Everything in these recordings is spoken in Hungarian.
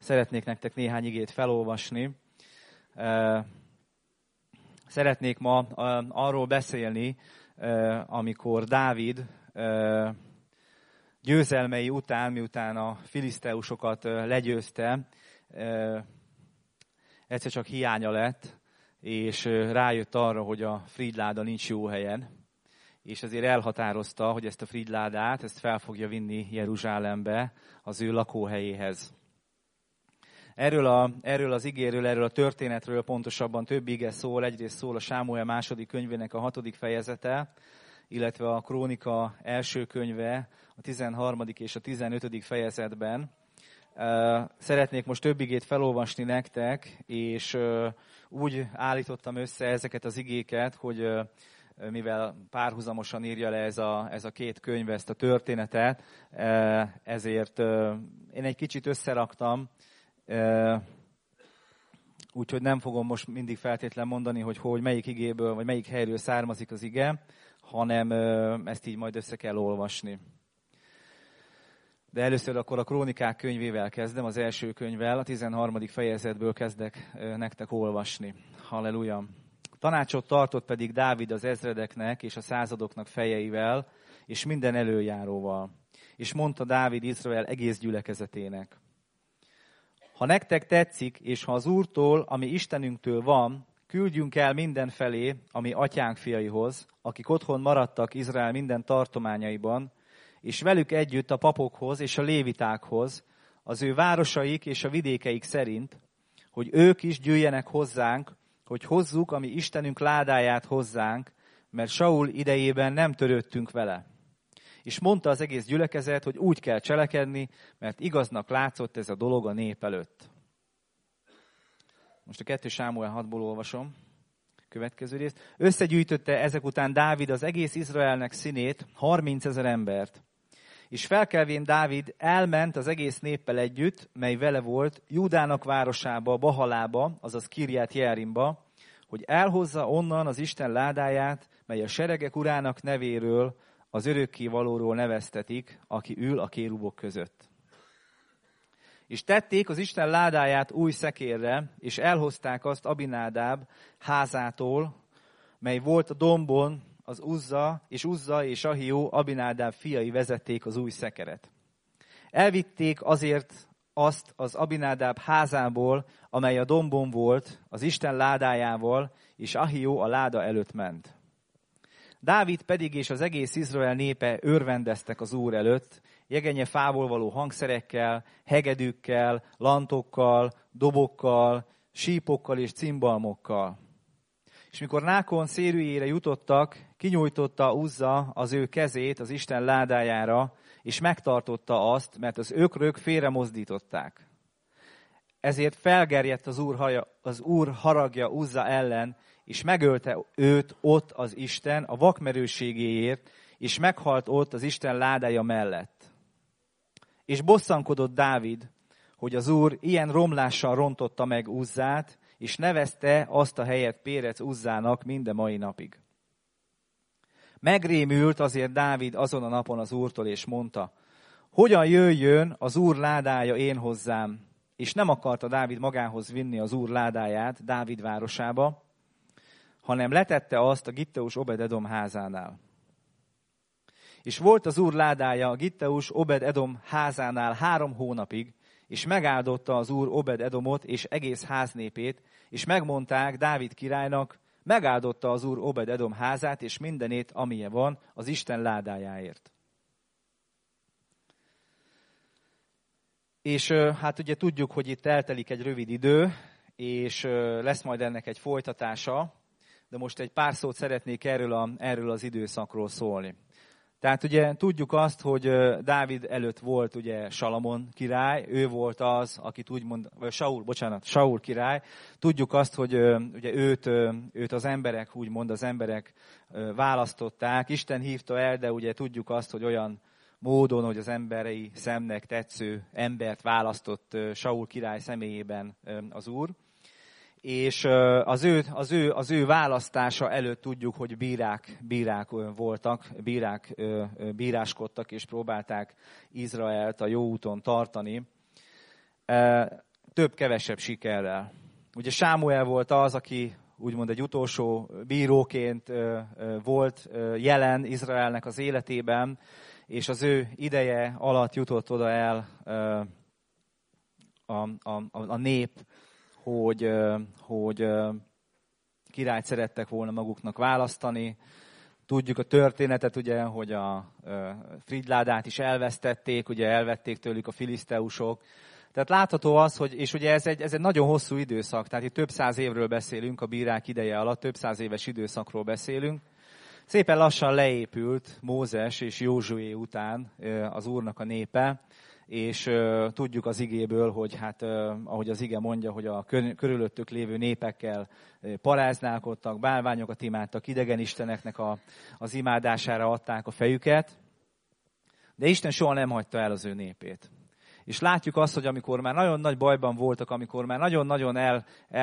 Szeretnék nektek néhány igét felolvasni. Szeretnék ma arról beszélni, amikor Dávid győzelmei után, miután a filiszteusokat legyőzte, egyszer csak hiánya lett, és rájött arra, hogy a Frídláda nincs jó helyen, és ezért elhatározta, hogy ezt a Frídládát, ezt fel fogja vinni Jeruzsálembe, az ő lakóhelyéhez. Erről az igéről, erről a történetről pontosabban több ige szól. Egyrészt szól a Sámuel második könyvének a 6. fejezete, illetve a Krónika első könyve, a 13. és a 15. fejezetben. Szeretnék most több igét felolvasni nektek, és úgy állítottam össze ezeket az igéket, hogy mivel párhuzamosan írja le ez a két könyv, ezt a történetet, ezért én egy kicsit összeraktam, úgyhogy nem fogom most mindig feltétlen mondani, hogy melyik igéből, vagy melyik helyről származik az ige, hanem ezt így majd össze kell olvasni. De először akkor a Krónikák könyvével kezdem, az első könyvvel, a 13. fejezetből kezdek nektek olvasni. Halleluja! Tanácsot tartott pedig Dávid az ezredeknek és a századoknak fejeivel, és minden előjáróval. És mondta Dávid Izrael egész gyülekezetének: ha nektek tetszik, és ha az Úrtól, ami Istenünktől van, küldjünk el mindenfelé, ami atyánk fiaihoz, akik otthon maradtak Izrael minden tartományaiban, és velük együtt a papokhoz és a lévitákhoz, az ő városaik és a vidékeik szerint, hogy ők is gyűjjenek hozzánk, hogy hozzuk, ami Istenünk ládáját hozzánk, mert Saul idejében nem törődtünk vele. És mondta az egész gyülekezet, hogy úgy kell cselekedni, mert igaznak látszott ez a dolog a nép előtt. Most a 2 Sámuel 6-ból olvasom. Következő részt. Összegyűjtötte ezek után Dávid az egész Izraelnek színét, 30 000 embert. És felkelvén Dávid elment az egész néppel együtt, mely vele volt, Júdának városába, Bahalába, azaz Kirját Jearimba, hogy elhozza onnan az Isten ládáját, mely a seregek urának nevéről, az örökkévalóról neveztetik, aki ül a kérubok között. És tették az Isten ládáját új szekérre, és elhozták azt Abinádáb házától, mely volt a dombon, az Uzza és Ahió, Abinádáb fiai vezették az új szekeret. Elvitték azért azt az Abinádáb házából, amely a dombon volt, az Isten ládájával, és Ahió a láda előtt ment. Dávid pedig és az egész Izrael népe örvendeztek az Úr előtt, jegenye fából való hangszerekkel, hegedűkkel, lantokkal, dobokkal, sípokkal és cimbalmokkal. És mikor Nákon szérűjére jutottak, kinyújtotta Uzza az ő kezét az Isten ládájára, és megtartotta azt, mert az ökrök félremozdították. Ezért felgerjedt az Úr haragja Uzza ellen, és megölte őt ott az Isten a vakmerőségéért, és meghalt ott az Isten ládája mellett. És bosszankodott Dávid, hogy az Úr ilyen romlással rontotta meg Uzzát, és nevezte azt a helyet Pérec Uzzának minden mai napig. Megrémült azért Dávid azon a napon az Úrtól, és mondta: hogyan jöjjön az Úr ládája én hozzám? És nem akarta Dávid magához vinni az Úr ládáját Dávid városába, hanem letette azt a Gitteus Obed-edom házánál. És volt az Úr ládája a Gitteus Obed-edom házánál 3 hónapig, és megáldotta az Úr Obed-edomot és egész háznépét, és megmondták Dávid királynak, megáldotta az Úr Obed-edom házát, és mindenét, amilyen van, az Isten ládájáért. És hát ugye tudjuk, hogy itt eltelik egy rövid idő, és lesz majd ennek egy folytatása, de most egy pár szót szeretnék erről az időszakról szólni. Tehát ugye tudjuk azt, hogy Dávid előtt volt ugye Salamon király, ő volt az, akit úgymond, vagy Saul király. Tudjuk azt, hogy ugye őt az emberek választották. Isten hívta el, de ugye tudjuk azt, hogy olyan módon, hogy az emberi szemnek tetsző embert választott Saul király személyében az Úr. És az ő választása előtt tudjuk, hogy bírák voltak, bíráskodtak és próbálták Izraelt a jó úton tartani. több-kevesebb sikerrel. Ugye Sámuel volt az, aki úgymond egy utolsó bíróként volt jelen Izraelnek az életében, és az ő ideje alatt jutott oda el a nép, hogy királyt szerettek volna maguknak választani. Tudjuk a történetet, ugye, hogy a Fridládát is elvesztették, ugye elvették tőlük a filiszteusok. Tehát látható az, hogy, és ugye ez egy nagyon hosszú időszak, tehát itt több száz évről beszélünk a bírák ideje alatt, több száz éves időszakról beszélünk. Szépen lassan leépült Mózes és Józsué után az Úrnak a népe, és tudjuk az igéből, hogy hát ahogy az ige mondja, hogy a körülöttük lévő népekkel paráználkodtak, bálványokat imádtak, idegen isteneknek az imádására adták a fejüket, de Isten soha nem hagyta el az ő népét. És látjuk azt, hogy amikor már nagyon nagy bajban voltak, amikor már nagyon-nagyon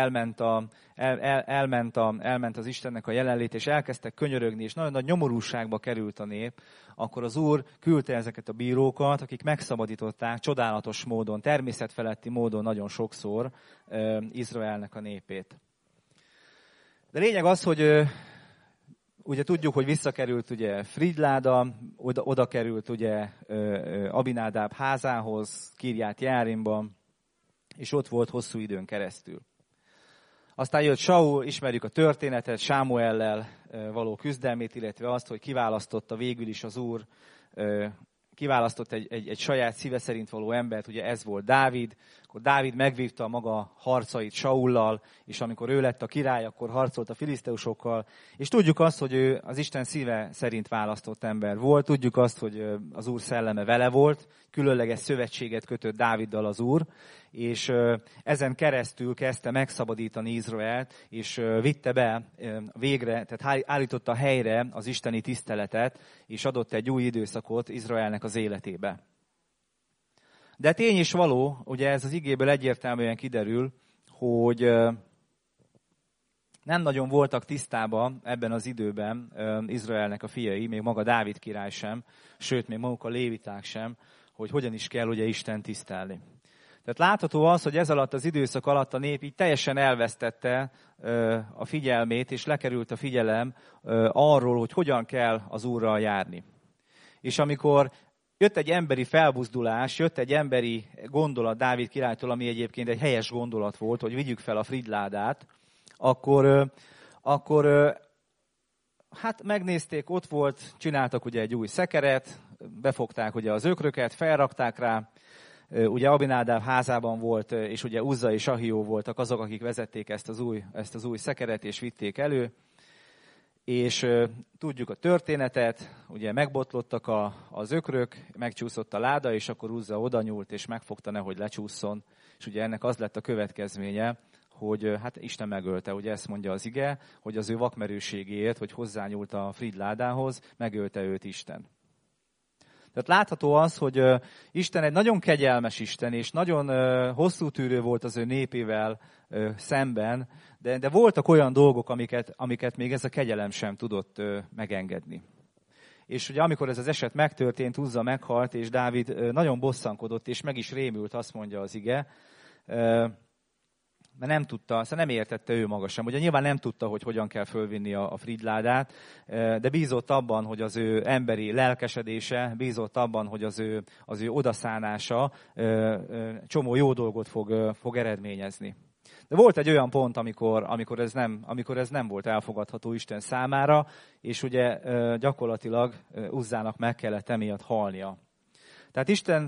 elment az Istennek a jelenlét, és elkezdtek könyörögni, és nagyon nagy nyomorúságba került a nép, akkor az Úr küldte ezeket a bírókat, akik megszabadították csodálatos módon, természetfeletti módon nagyon sokszor Izraelnek a népét. De lényeg az, hogy ugye tudjuk, hogy visszakerült ugye Fridláda, oda került ugye Abinádáb házához, Kirját Jearimban, és ott volt hosszú időn keresztül. Aztán jött Saul, ismerjük a történetet, Sámuellel való küzdelmét, illetve azt, hogy kiválasztotta végül is az Úr, kiválasztott egy saját szíve szerint való embert, ugye ez volt Dávid. Akkor Dávid megvívta maga harcait Saullal, és amikor ő lett a király, akkor harcolt a filiszteusokkal. És tudjuk azt, hogy ő az Isten szíve szerint választott ember volt. Tudjuk azt, hogy az Úr szelleme vele volt. Különleges szövetséget kötött Dáviddal az Úr, és ezen keresztül kezdte megszabadítani Izraelt, és vitte be végre, tehát állította helyre az isteni tiszteletet, és adott egy új időszakot Izraelnek az életébe. De tény is való, ugye ez az igéből egyértelműen kiderül, hogy nem nagyon voltak tisztában ebben az időben Izraelnek a fiai, még maga Dávid király sem, sőt, még maguk a léviták sem, hogy hogyan is kell ugye Isten tisztelni. Tehát látható az, hogy ez alatt az időszak alatt a nép így teljesen elvesztette a figyelmét, és lekerült a figyelem arról, hogy hogyan kell az Úrral járni. És amikor jött egy emberi felbuzdulás, jött egy emberi gondolat Dávid királytól, ami egyébként egy helyes gondolat volt, hogy vigyük fel a Fridládát, akkor hát megnézték, ott volt, csináltak ugye egy új szekeret, befogták ugye az ökröket, felrakták rá, ugye Abinádáb házában volt, és ugye Uzza és Ahió voltak azok, akik vezették ezt az új szekeret, és vitték elő. És tudjuk a történetet, ugye megbotlottak az ökrök, megcsúszott a láda, és akkor Uzza oda nyúlt, és megfogta, nehogy lecsúszson. És ugye ennek az lett a következménye, hogy hát Isten megölte, ugye ezt mondja az ige, hogy az ő vakmerőségéért, hogy hozzányúlt a Fridládához, megölte őt Isten. Tehát látható az, hogy Isten egy nagyon kegyelmes Isten, és nagyon hosszú tűrő volt az ő népével szemben, de voltak olyan dolgok, amiket még ez a kegyelem sem tudott megengedni. És ugye amikor ez az eset megtörtént, Uzza meghalt, és Dávid nagyon bosszankodott, és meg is rémült, azt mondja az ige, mert nem tudta, szóval nem értette ő maga sem. Ugye nyilván nem tudta, hogy hogyan kell fölvinni a Fridládát, de bízott abban, hogy az ő emberi lelkesedése, bízott abban, hogy az ő odaszánása csomó jó dolgot fog eredményezni. De volt egy olyan pont, amikor ez nem volt elfogadható Isten számára, és ugye gyakorlatilag Uzzának meg kellett emiatt halnia. Tehát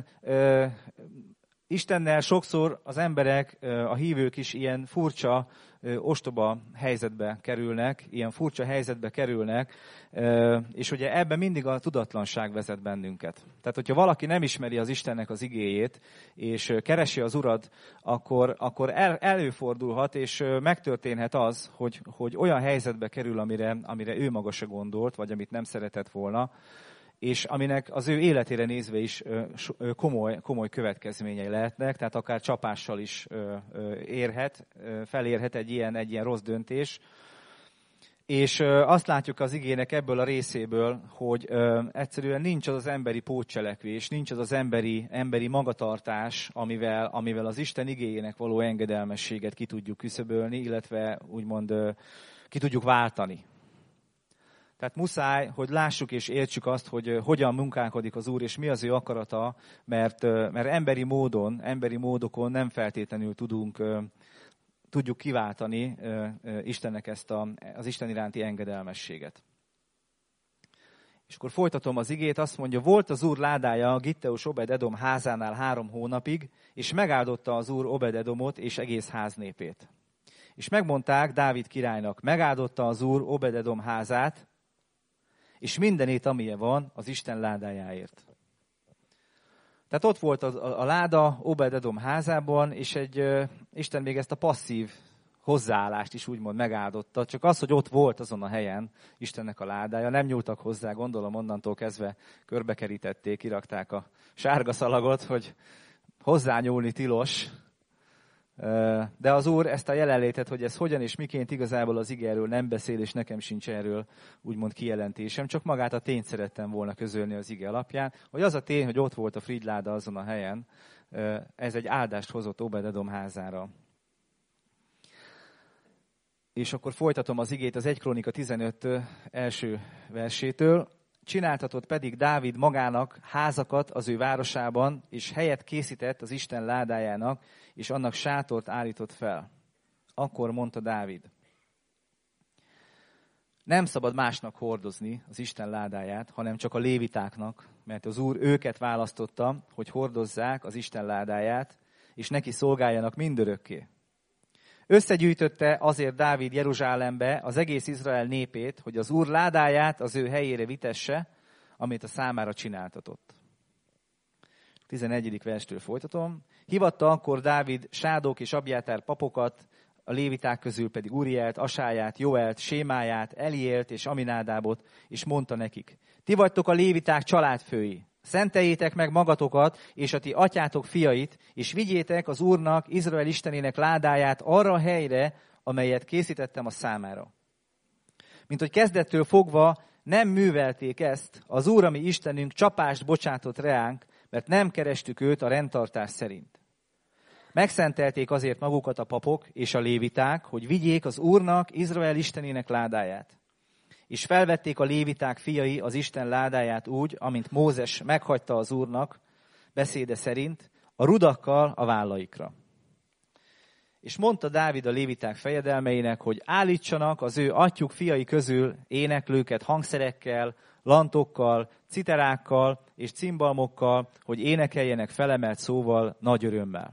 Istennel sokszor az emberek, a hívők is ilyen furcsa, ostoba helyzetbe kerülnek, és ugye ebben mindig a tudatlanság vezet bennünket. Tehát, hogyha valaki nem ismeri az Istennek az igéjét, és keresi az Urat, akkor előfordulhat, és megtörténhet az, hogy olyan helyzetbe kerül, amire ő maga se gondolt, vagy amit nem szeretett volna, és aminek az ő életére nézve is komoly következményei lehetnek, tehát akár csapással is felérhet egy ilyen rossz döntés. És azt látjuk az igének ebből a részéből, hogy egyszerűen nincs az az emberi pótcselekvés, nincs az az emberi magatartás, amivel az Isten igéjének való engedelmességet ki tudjuk küszöbölni, illetve úgymond ki tudjuk váltani. Tehát muszáj, hogy lássuk és értsük azt, hogy hogyan munkálkodik az Úr, és mi az ő akarata, mert emberi módokon nem feltétlenül tudjuk kiváltani Istennek ezt az Isten iránti engedelmességet. És akkor folytatom az igét, azt mondja, volt az Úr ládája Gitteus Obed-edom házánál 3 hónapig, és megáldotta az Úr Obed-edomot és egész háznépét. És megmondták Dávid királynak, megáldotta az Úr Obed-edom házát, és mindenét, amilyen van, az Isten ládájáért. Tehát ott volt a láda Obed-edom házában, és Isten még ezt a passzív hozzáállást is úgymond megáldotta. Csak az, hogy ott volt azon a helyen Istennek a ládája, nem nyúltak hozzá, gondolom onnantól kezdve körbekerítették, kirakták a sárga szalagot, hogy hozzányúlni tilos. De az Úr ezt a jelenlétet, hogy ez hogyan és miként igazából az ige erről nem beszél, és nekem sincs erről úgymond kijelentésem, csak magát a tényt szerettem volna közölni az ige alapján, hogy az a tény, hogy ott volt a frigyláda azon a helyen, ez egy áldást hozott Obed-edom házára. És akkor folytatom az igét az 1 Krónika 15 első versétől. Csináltatott pedig Dávid magának házakat az ő városában, és helyet készített az Isten ládájának, és annak sátort állított fel. Akkor mondta Dávid, nem szabad másnak hordozni az Isten ládáját, hanem csak a lévitáknak, mert az Úr őket választotta, hogy hordozzák az Isten ládáját, és neki szolgáljanak mindörökké. Összegyűjtötte azért Dávid Jeruzsálembe az egész Izrael népét, hogy az Úr ládáját az ő helyére vitesse, amit a számára csináltatott. 11. verstől folytatom. Hivatta akkor Dávid Sádok és Abjátár papokat, a léviták közül pedig Urielt, Asáját, Joelt, Sémáját, Eliélt és Aminádábot, és mondta nekik, ti vagytok a léviták családfői. Szenteljétek meg magatokat és a ti atyátok fiait, és vigyétek az Úrnak, Izrael Istenének ládáját arra a helyre, amelyet készítettem a számára. Mint hogy kezdettől fogva nem művelték ezt, az Úr, ami Istenünk csapást bocsátott reánk, mert nem kerestük őt a rendtartás szerint. Megszentelték azért magukat a papok és a léviták, hogy vigyék az Úrnak, Izrael Istenének ládáját. És felvették a léviták fiai az Isten ládáját úgy, amint Mózes meghagyta az Úrnak beszéde szerint, a rudakkal a vállaikra. És mondta Dávid a léviták fejedelmeinek, hogy állítsanak az ő atyjuk fiai közül éneklőket hangszerekkel, lantokkal, citerákkal és cimbalmokkal, hogy énekeljenek felemelt szóval nagy örömmel.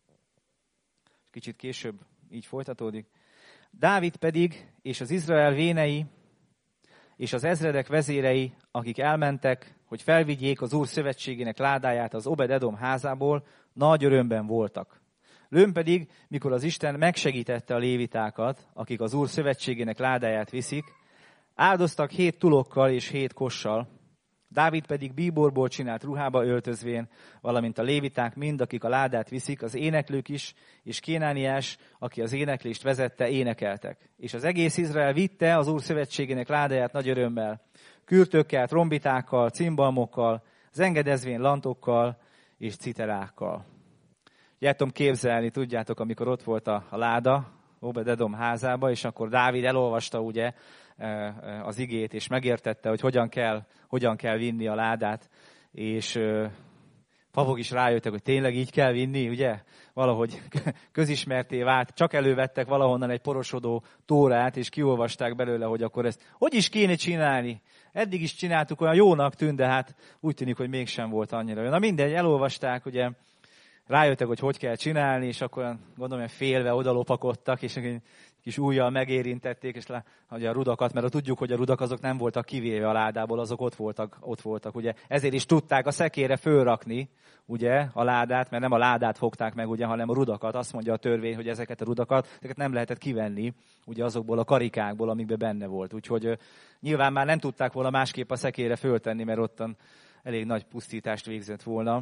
Kicsit később így folytatódik. Dávid pedig és az Izrael vénei és az ezredek vezérei, akik elmentek, hogy felvigyék az Úr szövetségének ládáját az Obed-edom házából, nagy örömben voltak. Lőn pedig, mikor az Isten megsegítette a lévitákat, akik az Úr szövetségének ládáját viszik, áldoztak 7 tulokkal és 7 kossal, Dávid pedig bíborból csinált ruhába öltözvén, valamint a léviták mind, akik a ládát viszik, az éneklők is, és Kénániás, aki az éneklést vezette, énekeltek. És az egész Izrael vitte az Úr szövetségének ládáját nagy örömmel, kürtökkel, trombitákkal, cimbalmokkal, zengedezvén lantokkal és citerákkal. El tudom képzelni, tudjátok, amikor ott volt a láda Obed-edom házába, és akkor Dávid elolvasta ugye az igét, és megértette, hogy hogyan kell vinni a ládát, és papok is rájöttek, hogy tényleg így kell vinni, ugye? Valahogy közismerté vált, csak elővettek valahonnan egy porosodó tórát, és kiolvasták belőle, hogy akkor ezt hogy is kéne csinálni. Eddig is csináltuk, olyan jónak tűnt, de hát úgy tűnik, hogy mégsem volt annyira jó. Na mindegy, elolvasták, ugye, rájöttek, hogy kell csinálni, és akkor gondolom, hogy félve odalopakodtak, és egy kis ujjal megérintették, és hogy a rudakat, mert tudjuk, hogy a rudak azok nem voltak kivéve a ládából, azok ott voltak, ugye. Ezért is tudták a szekérre fölrakni, ugye, a ládát, mert nem a ládát fogták meg, ugye, hanem a rudakat. Azt mondja a törvény, hogy ezeket a rudakat, ezeket nem lehetett kivenni, ugye, azokból a karikákból, amikben benne volt. Úgyhogy nyilván már nem tudták volna másképp a szekérre föltenni, mert ottan elég nagy pusztítást végzett volna,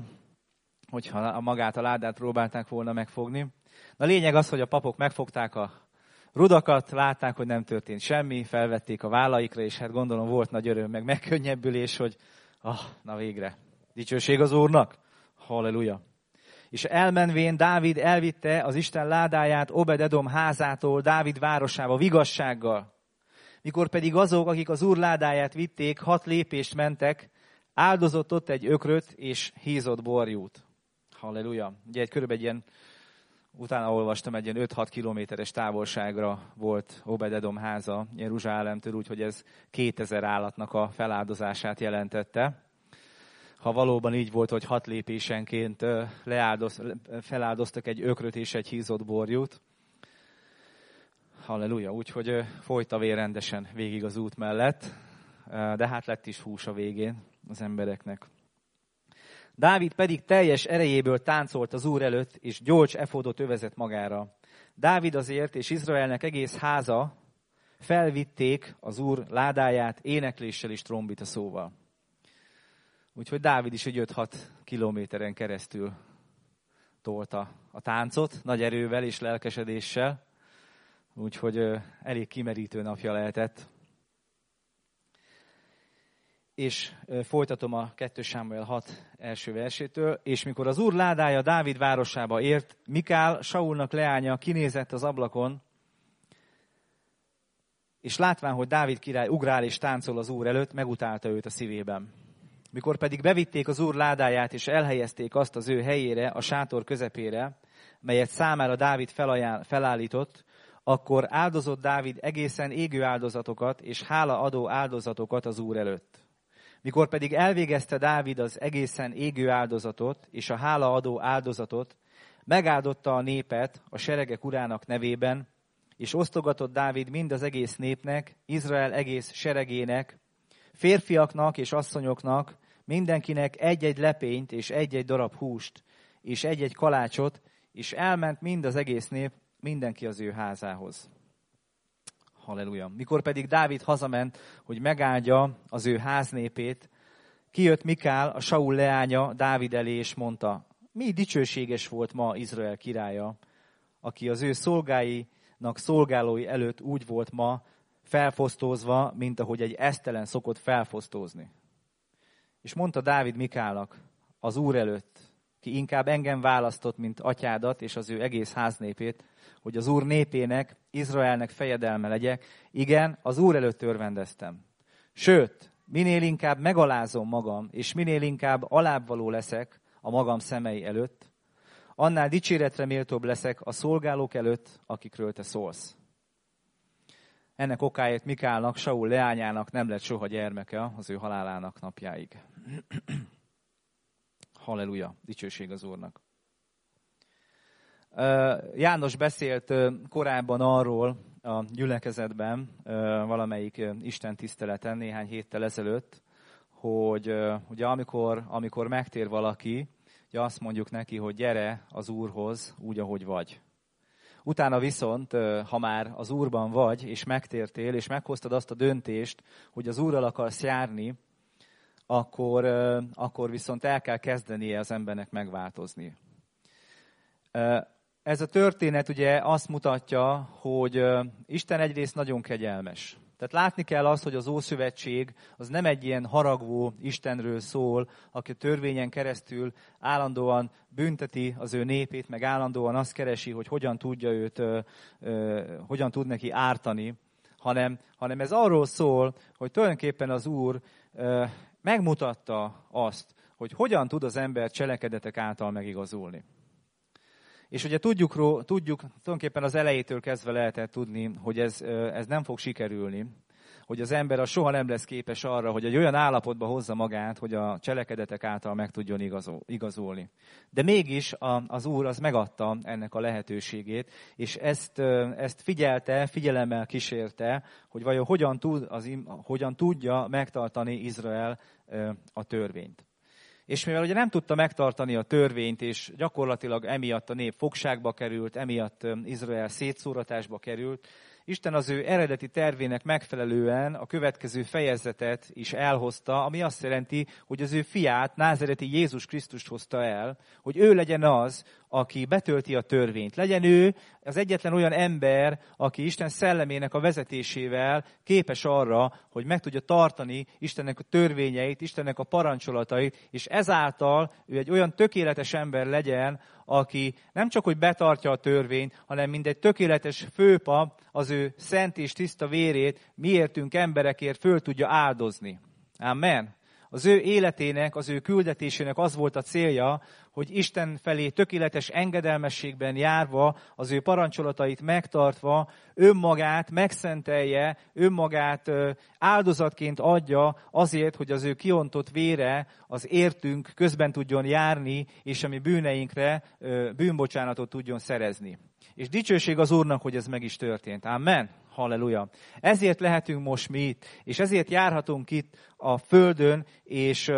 hogyha magát a ládát próbálták volna megfogni. Na lényeg az, hogy a papok megfogták a rudakat, látták, hogy nem történt semmi, felvették a vállaikra, és hát gondolom volt nagy öröm, meg megkönnyebbülés, hogy na végre, dicsőség az Úrnak, halleluja. És elmenvén Dávid elvitte az Isten ládáját Obed-edom házától Dávid városába vigassággal. Mikor pedig azok, akik az Úr ládáját vitték, 6 lépést mentek, áldozott ott egy ökröt és hízott borjút. Halleluja. Ugye körülbelül egy ilyen, utána olvastam, egy ilyen 5-6 kilométeres távolságra volt Obed-edom háza Jeruzsálemtől, úgyhogy ez 2000 állatnak a feláldozását jelentette. Ha valóban így volt, hogy 6 lépésenként feláldoztak egy ökröt és egy hízott borjút. Halleluja, úgyhogy folyt a vér rendesen végig az út mellett, de hát lett is hús a végén az embereknek. Dávid pedig teljes erejéből táncolt az Úr előtt, és gyolcs efódot övezett magára. Dávid azért és Izraelnek egész háza felvitték az Úr ládáját énekléssel és trombita szóval. Úgyhogy Dávid is egy 5-6 kilométeren keresztül tolta a táncot, nagy erővel és lelkesedéssel. Úgyhogy elég kimerítő napja lehetett. És folytatom a 2 Sámuel 6 első versétől. És mikor az Úr ládája Dávid városába ért, Mikál, Saulnak leánya kinézett az ablakon, és látván, hogy Dávid király ugrál és táncol az Úr előtt, megutálta őt a szívében. Mikor pedig bevitték az Úr ládáját, és elhelyezték azt az ő helyére, a sátor közepére, melyet számára Dávid felállított, akkor áldozott Dávid egészen égő áldozatokat és hálaadó áldozatokat az Úr előtt. Mikor pedig elvégezte Dávid az egészen égő áldozatot és a hálaadó áldozatot, megáldotta a népet a seregek urának nevében, és osztogatott Dávid mind az egész népnek, Izrael egész seregének, férfiaknak és asszonyoknak, mindenkinek egy-egy lepényt és egy-egy darab húst, és egy-egy kalácsot, és elment mind az egész nép, mindenki az ő házához. Halleluja. Mikor pedig Dávid hazament, hogy megáldja az ő háznépét, kijött Mikál, a Saul leánya Dávid elé, és mondta, mi dicsőséges volt ma Izrael királya, aki az ő szolgáinak szolgálói előtt úgy volt ma felfosztózva, mint ahogy egy esztelen szokott felfosztózni. És mondta Dávid Mikálnak az Úr előtt, ki inkább engem választott, mint atyádat és az ő egész háznépét, hogy az Úr népének, Izraelnek fejedelme legyek. Igen, az Úr előtt örvendeztem. Sőt, minél inkább megalázom magam, és minél inkább alábbvaló leszek a magam szemei előtt, annál dicséretre méltóbb leszek a szolgálók előtt, akikről te szólsz. Ennek okáért Mikálnak, Saul leányának nem lett soha gyermeke az ő halálának napjáig. Halleluja, dicsőség az Úrnak. János beszélt korábban arról a gyülekezetben, valamelyik Isten tiszteleten néhány héttel ezelőtt, hogy ugye amikor megtér valaki, ugye azt mondjuk neki, hogy gyere az Úrhoz úgy, ahogy vagy. Utána viszont, ha már az Úrban vagy, és megtértél, és meghoztad azt a döntést, hogy az Úrral akarsz járni, akkor viszont el kell kezdenie az embernek megváltozni. Ez a történet ugye azt mutatja, hogy Isten egyrészt nagyon kegyelmes. Tehát látni kell azt, hogy az Ószövetség az nem egy ilyen haragvó Istenről szól, aki a törvényen keresztül állandóan bünteti az ő népét, meg állandóan azt keresi, hogy hogyan tudja őt, hogyan tud neki ártani, hanem ez arról szól, hogy tulajdonképpen az Úr megmutatta azt, hogy hogyan tud az ember cselekedetek által megigazulni. És ugye tudjuk, tulajdonképpen az elejétől kezdve lehetett tudni, hogy ez nem fog sikerülni, hogy az ember az soha nem lesz képes arra, hogy egy olyan állapotba hozza magát, hogy a cselekedetek által meg tudjon igazulni. De mégis az Úr az megadta ennek a lehetőségét, és ezt figyelemmel kísérte, hogy vajon hogyan tudja megtartani Izrael a törvényt. És mivel ugye nem tudta megtartani a törvényt, és gyakorlatilag emiatt a nép fogságba került, emiatt Izrael szétszóratásba került, Isten az ő eredeti tervének megfelelően a következő fejezetet is elhozta, ami azt jelenti, hogy az ő fiát, názereti Jézus Krisztust hozta el, hogy ő legyen az, aki betölti a törvényt. Legyen ő az egyetlen olyan ember, aki Isten szellemének a vezetésével képes arra, hogy meg tudja tartani Istennek a törvényeit, Istennek a parancsolatait, és ezáltal ő egy olyan tökéletes ember legyen, aki nem csak, hogy betartja a törvényt, hanem mint egy tökéletes főpap az ő szent és tiszta vérét miértünk emberekért föl tudja áldozni. Amen. Az ő életének, az ő küldetésének az volt a célja, hogy Isten felé tökéletes engedelmességben járva, az ő parancsolatait megtartva, önmagát megszentelje, önmagát áldozatként adja azért, hogy az ő kiontott vére az értünk közben tudjon járni, és a mi bűneinkre bűnbocsánatot tudjon szerezni. És dicsőség az Úrnak, hogy ez meg is történt. Amen. Halleluja. Ezért lehetünk most mi itt, és ezért járhatunk itt a földön, és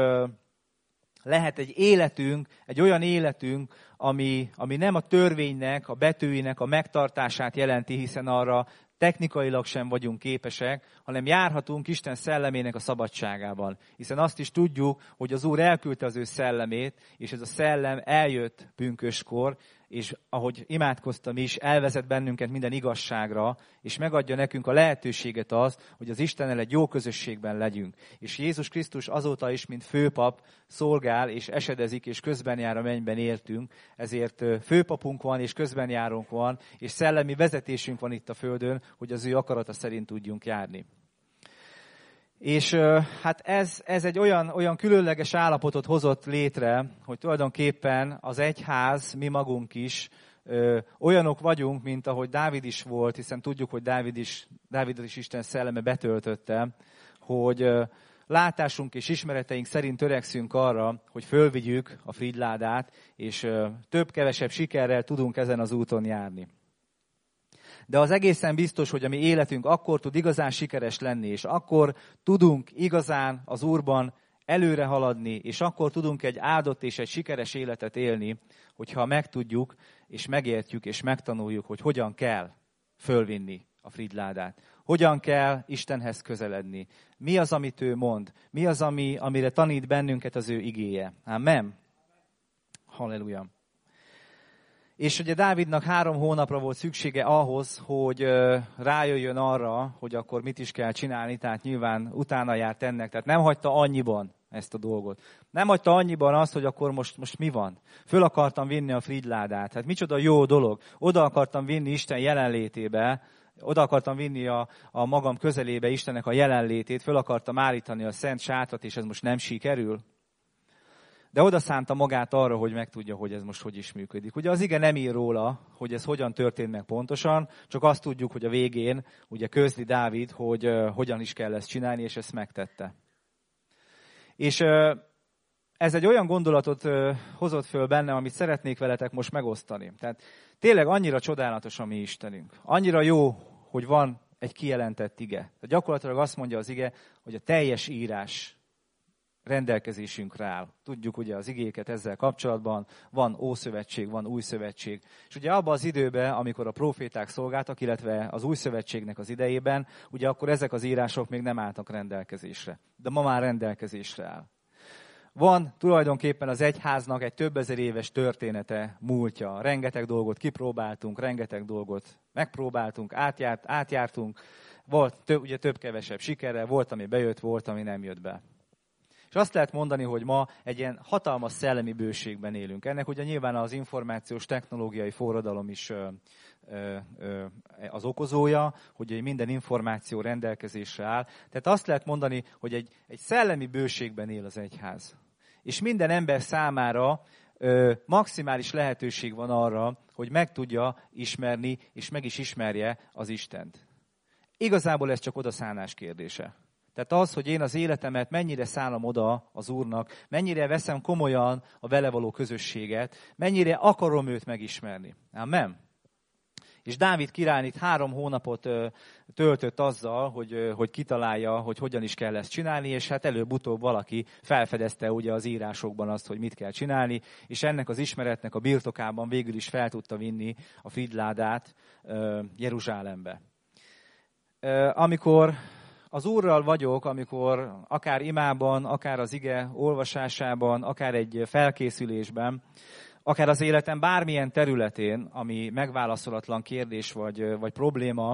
lehet egy életünk, egy olyan életünk, ami nem a törvénynek, a betűinek a megtartását jelenti, hiszen arra technikailag sem vagyunk képesek, hanem járhatunk Isten szellemének a szabadságában. Hiszen azt is tudjuk, hogy az Úr elküldte az ő szellemét, és ez a szellem eljött pünköskor, és ahogy imádkoztam is, elvezet bennünket minden igazságra, és megadja nekünk a lehetőséget az, hogy az Istennel egy jó közösségben legyünk. És Jézus Krisztus azóta is, mint főpap, szolgál, és esedezik, és közben jár a mennyben értünk. Ezért főpapunk van, és közben járunk van, és szellemi vezetésünk van itt a földön, hogy az ő akarata szerint tudjunk járni. És hát ez egy olyan különleges állapotot hozott létre, hogy tulajdonképpen az egyház, mi magunk is olyanok vagyunk, mint ahogy Dávid is volt, hiszen tudjuk, hogy Dávidot is Isten szelleme betöltötte, hogy látásunk és ismereteink szerint törekszünk arra, hogy fölvigyük a frigyládát, és több-kevesebb sikerrel tudunk ezen az úton járni. De az egészen biztos, hogy a mi életünk akkor tud igazán sikeres lenni, és akkor tudunk igazán az Úrban előre haladni, és akkor tudunk egy áldott és egy sikeres életet élni, hogyha megtudjuk, és megértjük, és megtanuljuk, hogy hogyan kell fölvinni a frigyládát. Hogyan kell Istenhez közeledni. Mi az, amit ő mond. Mi az, amire tanít bennünket az ő igéje. Amen. Halleluja. És ugye Dávidnak 3 hónapra volt szüksége ahhoz, hogy rájöjjön arra, hogy akkor mit is kell csinálni, tehát nyilván utána járt ennek, tehát nem hagyta annyiban ezt a dolgot. Nem hagyta annyiban azt, hogy akkor most mi van. Föl akartam vinni a frigyládát, hát micsoda jó dolog. Oda akartam vinni Isten jelenlétébe, oda akartam vinni a magam közelébe Istennek a jelenlétét, föl akartam állítani a szent sátrat, és ez most nem sikerül. De oda szánta magát arra, hogy megtudja, hogy ez most hogy is működik. Ugye az ige nem ír róla, hogy ez hogyan történt meg pontosan, csak azt tudjuk, hogy a végén ugye közli Dávid, hogy hogyan is kell ezt csinálni, és ezt megtette. És ez egy olyan gondolatot hozott föl bennem, amit szeretnék veletek most megosztani. Tehát tényleg annyira csodálatos a mi Istenünk. Annyira jó, hogy van egy kijelentett ige. Tehát gyakorlatilag azt mondja az ige, hogy a teljes írás rendelkezésünkre áll. Tudjuk ugye az igéket ezzel kapcsolatban, van Ószövetség, van Új Szövetség. És ugye abban az időben, amikor a proféták szolgáltak, illetve az Új Szövetségnek az idejében, ugye akkor ezek az írások még nem álltak rendelkezésre. De ma már rendelkezésre áll. Van tulajdonképpen az egyháznak egy több ezer éves története, múltja. Rengeteg dolgot kipróbáltunk, rengeteg dolgot megpróbáltunk, átjártunk. Volt ugye több-kevesebb sikerrel, volt, ami bejött, volt, ami nem jött be. És azt lehet mondani, hogy ma egy ilyen hatalmas szellemi bőségben élünk. Ennek ugye nyilván az információs technológiai forradalom is az okozója, hogy minden információ rendelkezésre áll. Tehát azt lehet mondani, hogy egy szellemi bőségben él az egyház. És minden ember számára maximális lehetőség van arra, hogy meg tudja ismerni, és meg is ismerje az Istent. Igazából ez csak odaszánás kérdése. Tehát az, hogy én az életemet mennyire szállom oda az Úrnak, mennyire veszem komolyan a vele való közösséget, mennyire akarom őt megismerni. Amen. És Dávid király itt 3 hónapot töltött azzal, hogy kitalálja, hogy hogyan is kell ezt csinálni, és hát előbb-utóbb valaki felfedezte ugye az írásokban azt, hogy mit kell csinálni, és ennek az ismeretnek a birtokában végül is fel tudta vinni a frigyládát Jeruzsálembe. Amikor az Úrral vagyok, amikor akár imában, akár az ige olvasásában, akár egy felkészülésben, akár az életem bármilyen területén, ami megválaszolatlan kérdés vagy probléma,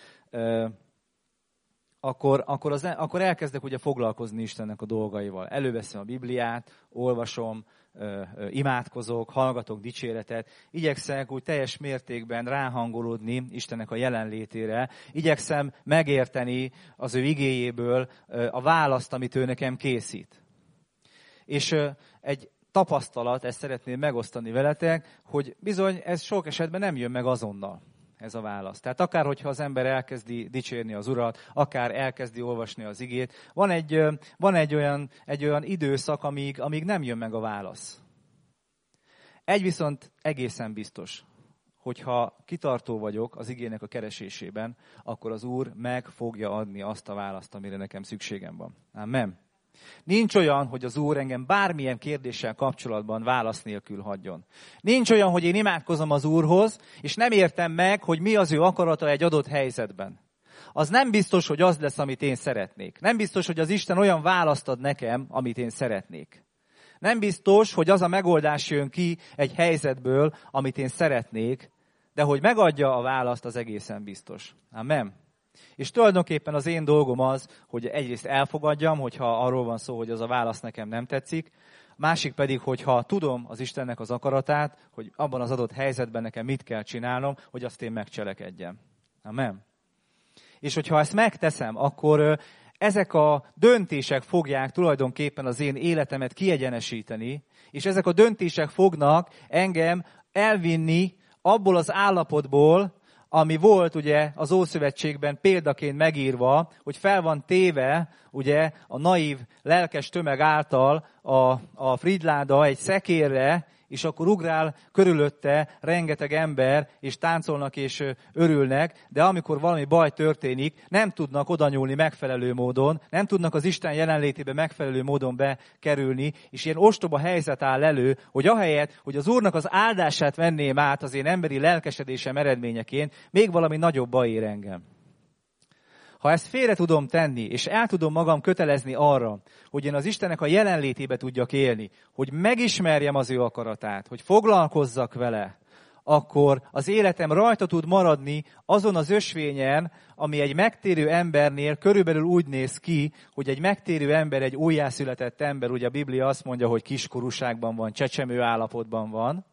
akkor elkezdek ugye foglalkozni Istennek a dolgaival. Előveszem a Bibliát, olvasom, imádkozok, hallgatok dicséretet, igyekszem úgy teljes mértékben ráhangolódni Istennek a jelenlétére, igyekszem megérteni az ő igéjéből a választ, amit ő nekem készít. És egy tapasztalat, ezt szeretném megosztani veletek, hogy bizony ez sok esetben nem jön meg azonnal, ez a válasz. Tehát akár, hogyha az ember elkezdi dicsérni az Urat, akár elkezdi olvasni az igét, van egy olyan időszak, amíg nem jön meg a válasz. Egy viszont egészen biztos, hogyha kitartó vagyok az igének a keresésében, akkor az Úr meg fogja adni azt a választ, amire nekem szükségem van. Amen. Nincs olyan, hogy az Úr engem bármilyen kérdéssel kapcsolatban válasz nélkül hagyjon. Nincs olyan, hogy én imádkozom az Úrhoz, és nem értem meg, hogy mi az ő akarata egy adott helyzetben. Az nem biztos, hogy az lesz, amit én szeretnék. Nem biztos, hogy az Isten olyan választ ad nekem, amit én szeretnék. Nem biztos, hogy az a megoldás jön ki egy helyzetből, amit én szeretnék, de hogy megadja a választ, az egészen biztos. Amen. És tulajdonképpen az én dolgom az, hogy egyrészt elfogadjam, hogyha arról van szó, hogy az a válasz nekem nem tetszik, másik pedig, hogyha tudom az Istennek az akaratát, hogy abban az adott helyzetben nekem mit kell csinálnom, hogy azt én megcselekedjem. Amen. És hogyha ezt megteszem, akkor ezek a döntések fogják tulajdonképpen az én életemet kiegyenesíteni, és ezek a döntések fognak engem elvinni abból az állapotból, ami volt ugye az Ószövetségben példaként megírva, hogy fel van téve ugye a naív, lelkes tömeg által a frigyláda egy szekérre, és akkor ugrál körülötte rengeteg ember, és táncolnak és örülnek, de amikor valami baj történik, nem tudnak odanyúlni megfelelő módon, nem tudnak az Isten jelenlétébe megfelelő módon bekerülni, és ilyen ostoba helyzet áll elő, hogy ahelyett, hogy az Úrnak az áldását venném át az én emberi lelkesedésem eredményeként, még valami nagyobb baj ér engem. Ha ezt félre tudom tenni, és el tudom magam kötelezni arra, hogy én az Istennek a jelenlétébe tudjak élni, hogy megismerjem az ő akaratát, hogy foglalkozzak vele, akkor az életem rajta tud maradni azon az ösvényen, ami egy megtérő embernél körülbelül úgy néz ki, hogy egy megtérő ember, egy újjászületett ember, ugye a Biblia azt mondja, hogy kiskorúságban van, csecsemő állapotban van,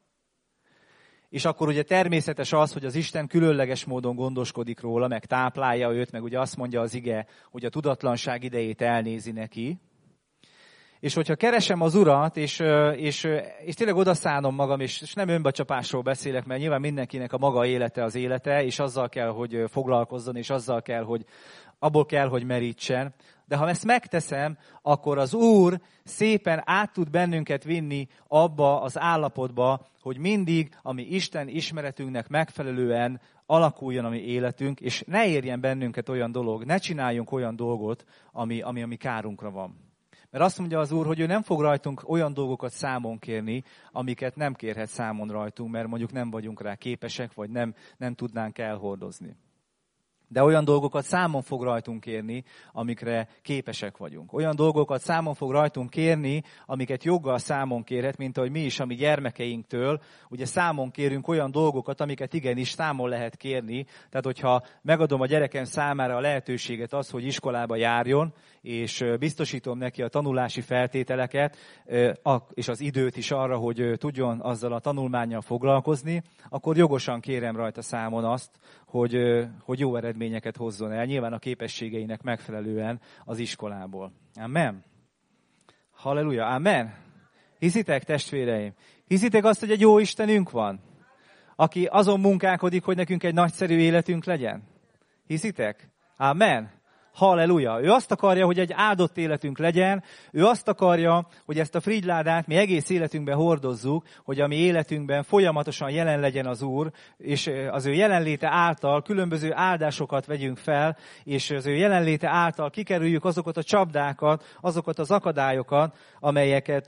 és akkor ugye természetes az, hogy az Isten különleges módon gondoskodik róla, meg táplálja őt, meg ugye azt mondja az ige, hogy a tudatlanság idejét elnézi neki. És hogyha keresem az Urat, és tényleg odaszánom magam, és nem önbecsapásról beszélek, mert nyilván mindenkinek a maga élete az élete, és azzal kell, hogy foglalkozzon, és azzal kell, hogy abból kell, hogy merítsen. De ha ezt megteszem, akkor az Úr szépen át tud bennünket vinni abba az állapotba, hogy mindig, ami Isten ismeretünknek megfelelően alakuljon a mi életünk, és ne érjen bennünket olyan dolog, ne csináljunk olyan dolgot, ami kárunkra van. Mert azt mondja az Úr, hogy ő nem fog rajtunk olyan dolgokat számon kérni, amiket nem kérhet számon rajtunk, mert mondjuk nem vagyunk rá képesek, vagy nem tudnánk elhordozni. De olyan dolgokat számon fog rajtunk kérni, amikre képesek vagyunk. Olyan dolgokat számon fog rajtunk kérni, amiket joggal számon kérhet, mint ahogy mi is a mi gyermekeinktől, ugye számon kérünk olyan dolgokat, amiket igenis számon lehet kérni. Tehát, hogyha megadom a gyerekem számára a lehetőséget az, hogy iskolába járjon, és biztosítom neki a tanulási feltételeket, és az időt is arra, hogy tudjon azzal a tanulmánnyal foglalkozni, akkor jogosan kérem rajta számon azt, hogy jó eredményeket hozzon el, nyilván a képességeinek megfelelően az iskolából. Amen. Halleluja. Amen. Hiszitek, testvéreim? Hiszitek azt, hogy egy jó Istenünk van? Aki azon munkálkodik, hogy nekünk egy nagyszerű életünk legyen? Hiszitek? Amen. Halleluja! Ő azt akarja, hogy egy áldott életünk legyen, ő azt akarja, hogy ezt a frigyládát mi egész életünkben hordozzuk, hogy a mi életünkben folyamatosan jelen legyen az Úr, és az ő jelenléte által különböző áldásokat vegyünk fel, és az ő jelenléte által kikerüljük azokat a csapdákat, azokat az akadályokat, amelyeket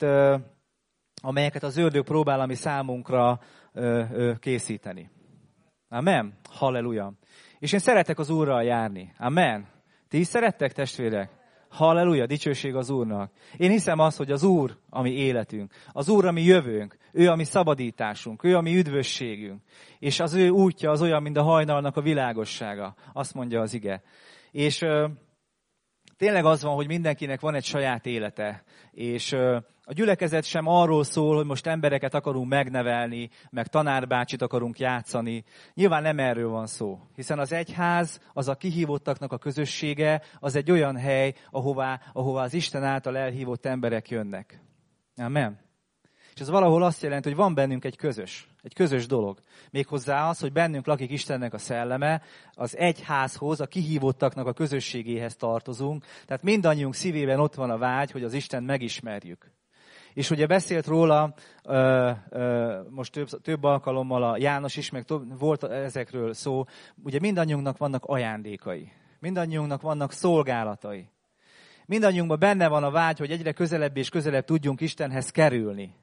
az ördög próbál a mi számunkra készíteni. Amen? Halleluja! És én szeretek az Úrral járni. Amen? Ti is szerettek, testvérek? Halleluja, dicsőség az Úrnak. Én hiszem azt, hogy az Úr a mi életünk, az Úr a mi jövőnk, ő a mi szabadításunk, ő a mi üdvösségünk. És az ő útja az olyan, mint a hajnalnak a világossága, azt mondja az ige. És tényleg az van, hogy mindenkinek van egy saját élete, és a gyülekezet sem arról szól, hogy most embereket akarunk megnevelni, meg tanárbácsit akarunk játszani. Nyilván nem erről van szó, hiszen az egyház, az a kihívottaknak a közössége, az egy olyan hely, ahová az Isten által elhívott emberek jönnek. Amen. És ez valahol azt jelenti, hogy van bennünk egy közös dolog. Méghozzá az, hogy bennünk lakik Istennek a szelleme, az egyházhoz, a kihívottaknak a közösségéhez tartozunk. Tehát mindannyiunk szívében ott van a vágy, hogy az Istent megismerjük. És ugye beszélt róla most több alkalommal a János is, meg volt ezekről szó. Ugye mindannyiunknak vannak ajándékai. Mindannyiunknak vannak szolgálatai. Mindannyiunkban benne van a vágy, hogy egyre közelebb és közelebb tudjunk Istenhez kerülni.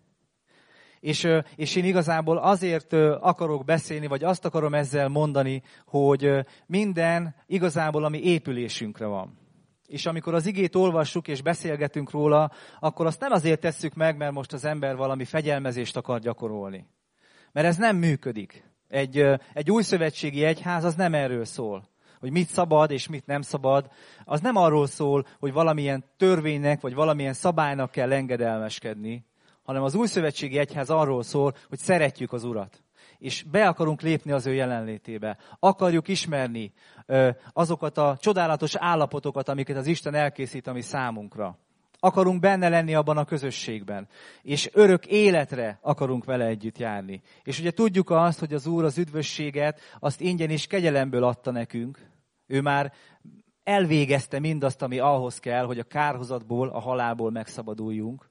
És én igazából azért akarok beszélni, vagy azt akarom ezzel mondani, hogy minden igazából a mi épülésünkre van. És amikor az igét olvassuk és beszélgetünk róla, akkor azt nem azért tesszük meg, mert most az ember valami fegyelmezést akar gyakorolni. Mert ez nem működik. Egy újszövetségi egyház az nem erről szól. Hogy mit szabad és mit nem szabad. Az nem arról szól, hogy valamilyen törvénynek vagy valamilyen szabálynak kell engedelmeskedni, hanem az újszövetségi egyház arról szól, hogy szeretjük az Urat. És be akarunk lépni az ő jelenlétébe. Akarjuk ismerni azokat a csodálatos állapotokat, amiket az Isten elkészít a mi számunkra. Akarunk benne lenni abban a közösségben. És örök életre akarunk vele együtt járni. És ugye tudjuk azt, hogy az Úr az üdvösséget, azt ingyen és kegyelemből adta nekünk. Ő már elvégezte mindazt, ami ahhoz kell, hogy a kárhozatból, a halálból megszabaduljunk.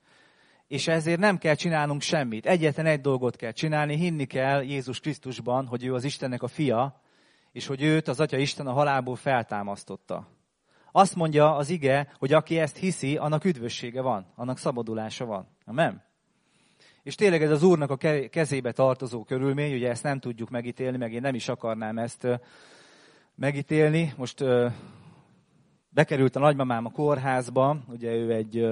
És ezért nem kell csinálnunk semmit. Egyetlen egy dolgot kell csinálni, hinni kell Jézus Krisztusban, hogy ő az Istennek a fia, és hogy őt az Atya Isten a halálból feltámasztotta. Azt mondja az ige, hogy aki ezt hiszi, annak üdvössége van, annak szabadulása van. Amen? És tényleg ez az Úrnak a kezébe tartozó körülmény, ugye ezt nem tudjuk megítélni, meg én nem is akarnám ezt megítélni. Most bekerült a nagymamám a kórházba, ugye ő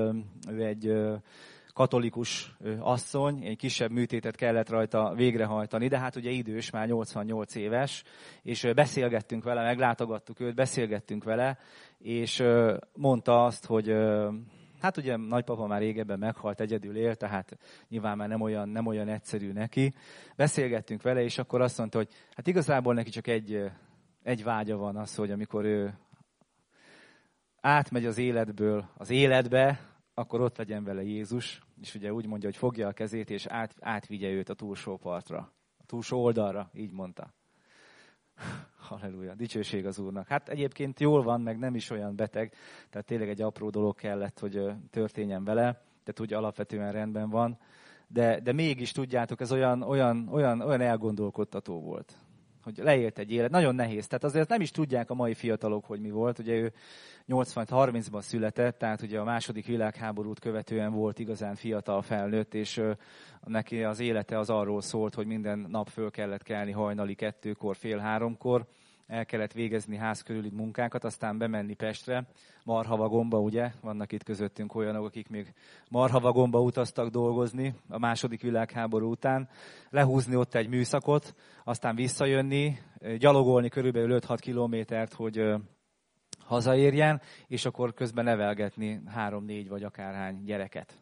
egy katolikus asszony, egy kisebb műtétet kellett rajta végrehajtani, de hát ugye idős, már 88 éves, és beszélgettünk vele, meglátogattuk őt, beszélgettünk vele, és mondta azt, hogy hát ugye nagypapa már régebben meghalt, egyedül él, tehát nyilván már nem olyan egyszerű neki. Beszélgettünk vele, és akkor azt mondta, hogy hát igazából neki csak egy vágya van az, hogy amikor ő átmegy az életből az életbe, akkor ott legyen vele Jézus, és ugye úgy mondja, hogy fogja a kezét, és átvigye őt a túlsó partra, a túlsó oldalra, így mondta. Halleluja, dicsőség az Úrnak. Hát egyébként jól van, meg nem is olyan beteg, tehát tényleg egy apró dolog kellett, hogy történjen vele, tehát úgy alapvetően rendben van, de mégis tudjátok, ez olyan elgondolkodtató volt, hogy leélt egy élet. Nagyon nehéz. Tehát azért nem is tudják a mai fiatalok, hogy mi volt. Ugye ő 80-30-ban született, tehát ugye a második világháborút követően volt igazán fiatal felnőtt, és neki az élete az arról szólt, hogy minden nap föl kellett kelni hajnali 2-kor, fél 3-kor, el kellett végezni ház körüli munkákat, aztán bemenni Pestre, Marhavagomba, ugye, vannak itt közöttünk olyanok, akik még Marhavagomba utaztak dolgozni a második világháború után, lehúzni ott egy műszakot, aztán visszajönni, gyalogolni körülbelül 5-6 kilométert, hogy hazaérjen, és akkor közben nevelgetni 3-4 vagy akárhány gyereket.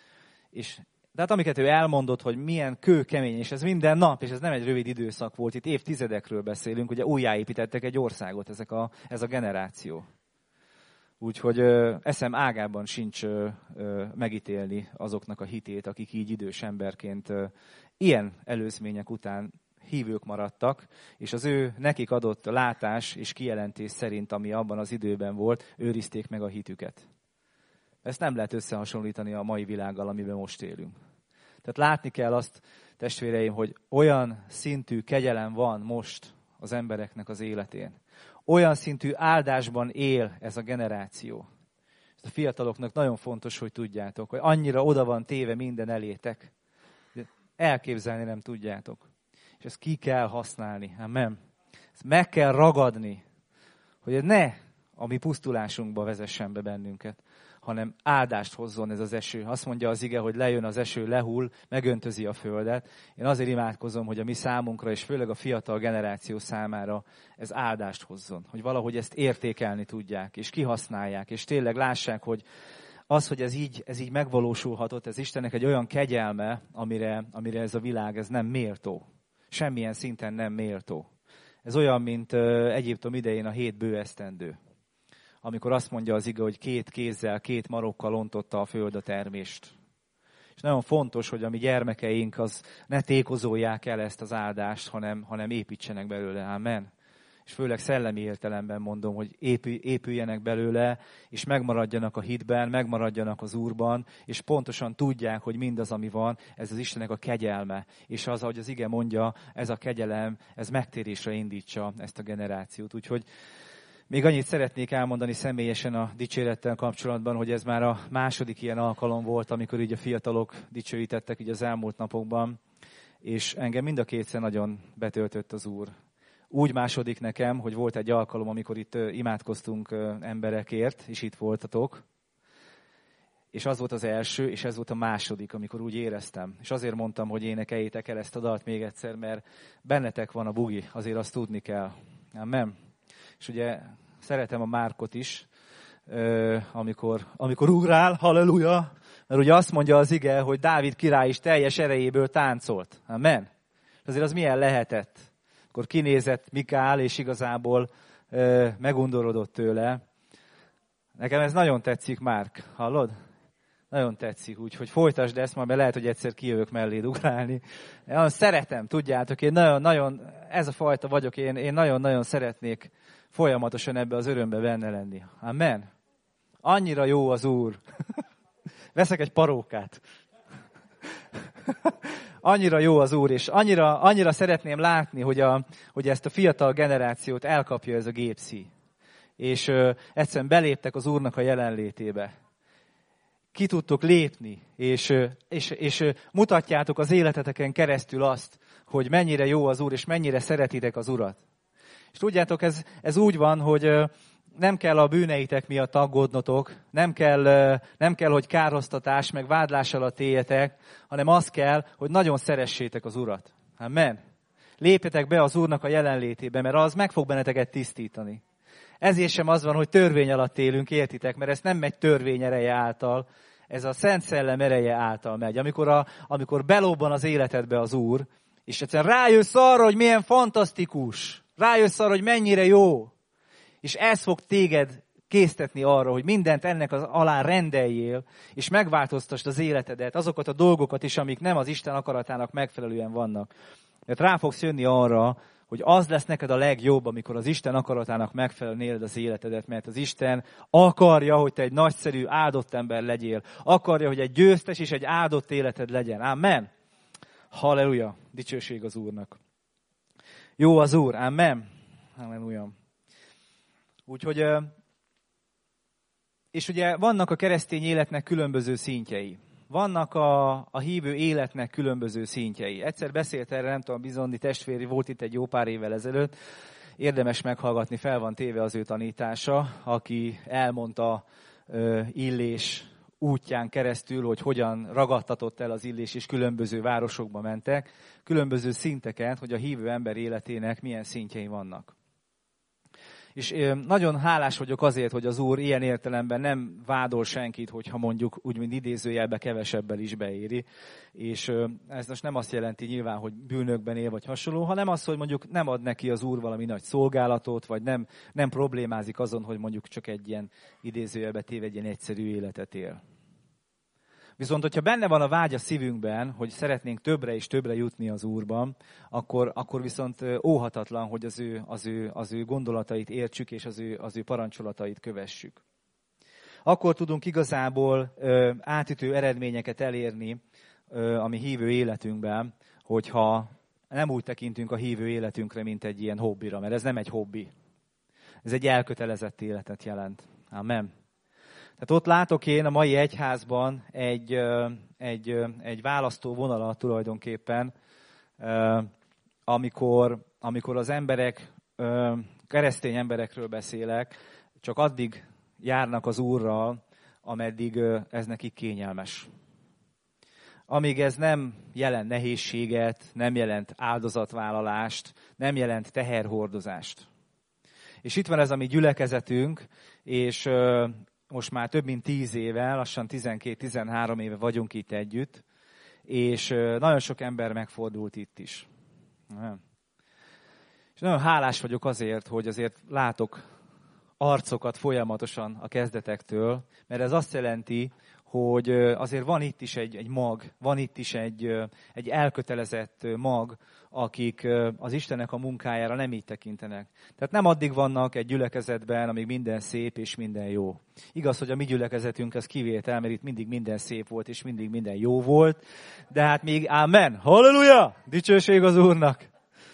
De hát amiket ő elmondott, hogy milyen kőkemény, és ez minden nap, és ez nem egy rövid időszak volt, itt évtizedekről beszélünk, ugye újjáépítettek egy országot ez a generáció. Úgyhogy eszem ágában sincs megítélni azoknak a hitét, akik így idős emberként ilyen előzmények után hívők maradtak, és az ő nekik adott látás és kijelentés szerint, ami abban az időben volt, őrizték meg a hitüket. Ezt nem lehet összehasonlítani a mai világgal, amiben most élünk. Tehát látni kell azt, testvéreim, hogy olyan szintű kegyelem van most az embereknek az életén. Olyan szintű áldásban él ez a generáció. Ezt a fiataloknak nagyon fontos, hogy tudjátok, hogy annyira oda van téve minden elétek. Elképzelni nem tudjátok. És ezt ki kell használni. Amen. Ezt meg kell ragadni, hogy ne a mi pusztulásunkba vezessen be bennünket, hanem áldást hozzon ez az eső. Azt mondja az ige, hogy lejön az eső, lehull, megöntözi a földet. Én azért imádkozom, hogy a mi számunkra, és főleg a fiatal generáció számára ez áldást hozzon. Hogy valahogy ezt értékelni tudják, és kihasználják, és tényleg lássák, hogy az, hogy ez így megvalósulhatott, ez Istennek egy olyan kegyelme, amire ez a világ ez nem méltó. Semmilyen szinten nem méltó. Ez olyan, mint Egyiptom idején a 7 bő esztendő. Amikor azt mondja az ige, hogy 2 kézzel, 2 marokkal ontotta a föld a termést. És nagyon fontos, hogy a mi gyermekeink az ne tékozolják el ezt az áldást, hanem építsenek belőle. Amen. És főleg szellemi értelemben mondom, hogy épüljenek belőle, és megmaradjanak a hitben, megmaradjanak az Úrban, és pontosan tudják, hogy mindaz, ami van, ez az Istennek a kegyelme. És az, ahogy az ige mondja, ez a kegyelem, ez megtérésre indítsa ezt a generációt. Úgyhogy még annyit szeretnék elmondani személyesen a dicsérettel kapcsolatban, hogy ez már a második ilyen alkalom volt, amikor így a fiatalok dicsőítettek így az elmúlt napokban, és engem mind a kétszer nagyon betöltött az Úr. Úgy második nekem, hogy volt egy alkalom, amikor itt imádkoztunk emberekért, és itt voltatok, és az volt az első, és ez volt a második, amikor úgy éreztem. És azért mondtam, hogy énekeljétek el ezt a dalt még egyszer, mert bennetek van a bugi, azért azt tudni kell. Amen. És ugye szeretem a Márkot is, amikor ugrál, halleluja, mert ugye azt mondja az ige, hogy Dávid király is teljes erejéből táncolt. Amen. Azért az milyen lehetett? Akkor kinézett Mikál, és igazából megundorodott tőle. Nekem ez nagyon tetszik, Márk. Hallod? Nagyon tetszik, úgyhogy folytasd ezt, majd lehet, hogy egyszer kijövök melléd ugrálni. Nagyon szeretem, tudjátok, én nagyon, ez a fajta vagyok, én nagyon-nagyon szeretnék folyamatosan ebbe az örömbe benne lenni. Amen. Annyira jó az Úr. Veszek egy parókát. Annyira jó az Úr, és annyira szeretném látni, hogy ezt a fiatal generációt elkapja ez a gépszí. És egyszerűen beléptek az Úrnak a jelenlétébe. Ki tudtok lépni, és mutatjátok az életeteken keresztül azt, hogy mennyire jó az Úr, és mennyire szeretitek az Urat. És tudjátok, ez úgy van, hogy nem kell a bűneitek miatt aggódnotok, nem kell, hogy kárhoztatás, meg vádlás alatt éljetek, hanem az kell, hogy nagyon szeressétek az Urat. Amen. Lépjetek be az Úrnak a jelenlétébe, mert az meg fog benneteket tisztítani. Ezért sem az van, hogy törvény alatt élünk, értitek, mert ez nem megy törvény ereje által, ez a Szent Szellem ereje által megy. Amikor belobban az életedbe az Úr, és egyszerűen rájössz arra, hogy milyen fantasztikus, rájössz arra, hogy mennyire jó, és ez fog téged késztetni arra, hogy mindent ennek alá rendeljél, és megváltoztasd az életedet, azokat a dolgokat is, amik nem az Isten akaratának megfelelően vannak. Mert rá fogsz jönni arra, hogy az lesz neked a legjobb, amikor az Isten akaratának megfelelően éled az életedet, mert az Isten akarja, hogy te egy nagyszerű, áldott ember legyél. Akarja, hogy egy győztes és egy áldott életed legyen. Amen. Halleluja. Dicsőség az Úrnak. Jó az Úr. Amen. Halleluja. Úgyhogy, és ugye vannak a keresztény életnek különböző szintjei. Vannak a hívő életnek különböző szintjei. Egyszer beszélt erre, nem tudom, Bizondi testvéri volt itt egy jó pár évvel ezelőtt. Érdemes meghallgatni, fel van téve az ő tanítása, aki elmondta Illés útján keresztül, hogy hogyan ragadtatott el az Illés, és különböző városokba mentek, különböző szinteken, hogy a hívő ember életének milyen szintjei vannak. És nagyon hálás vagyok azért, hogy az Úr ilyen értelemben nem vádol senkit, hogyha mondjuk úgymond idézőjelbe kevesebbel is beéri. És ez most nem azt jelenti nyilván, hogy bűnökben él vagy hasonló, hanem az, hogy mondjuk nem ad neki az Úr valami nagy szolgálatot, vagy nem problémázik azon, hogy mondjuk csak egy ilyen idézőjelbe téve egy ilyen egyszerű életet él. Viszont, hogyha benne van a vágy a szívünkben, hogy szeretnénk többre és többre jutni az Úrban, akkor viszont óhatatlan, hogy az ő gondolatait értsük, és az ő parancsolatait kövessük. Akkor tudunk igazából átütő eredményeket elérni a mi hívő életünkben, hogyha nem úgy tekintünk a hívő életünkre, mint egy ilyen hobbira, mert ez nem egy hobbi. Ez egy elkötelezett életet jelent. Amen. Tehát ott látok én a mai egyházban egy választó vonalat tulajdonképpen, amikor az emberek, keresztény emberekről beszélek, csak addig járnak az Úrral, ameddig ez nekik kényelmes. Amíg ez nem jelent nehézséget, nem jelent áldozatvállalást, nem jelent teherhordozást. És itt van ez a mi gyülekezetünk, és most már több mint 10 éve, lassan 12-13 éve vagyunk itt együtt, és nagyon sok ember megfordult itt is. És nagyon hálás vagyok azért, hogy azért látok arcokat folyamatosan a kezdetektől, mert ez azt jelenti, hogy azért van itt is egy mag, van itt is egy elkötelezett mag, akik az Istennek a munkájára nem így tekintenek. Tehát nem addig vannak egy gyülekezetben, amíg minden szép és minden jó. Igaz, hogy a mi gyülekezetünk az kivétel, mert itt mindig minden szép volt, és mindig minden jó volt, de hát még amen, halleluja, dicsőség az Úrnak.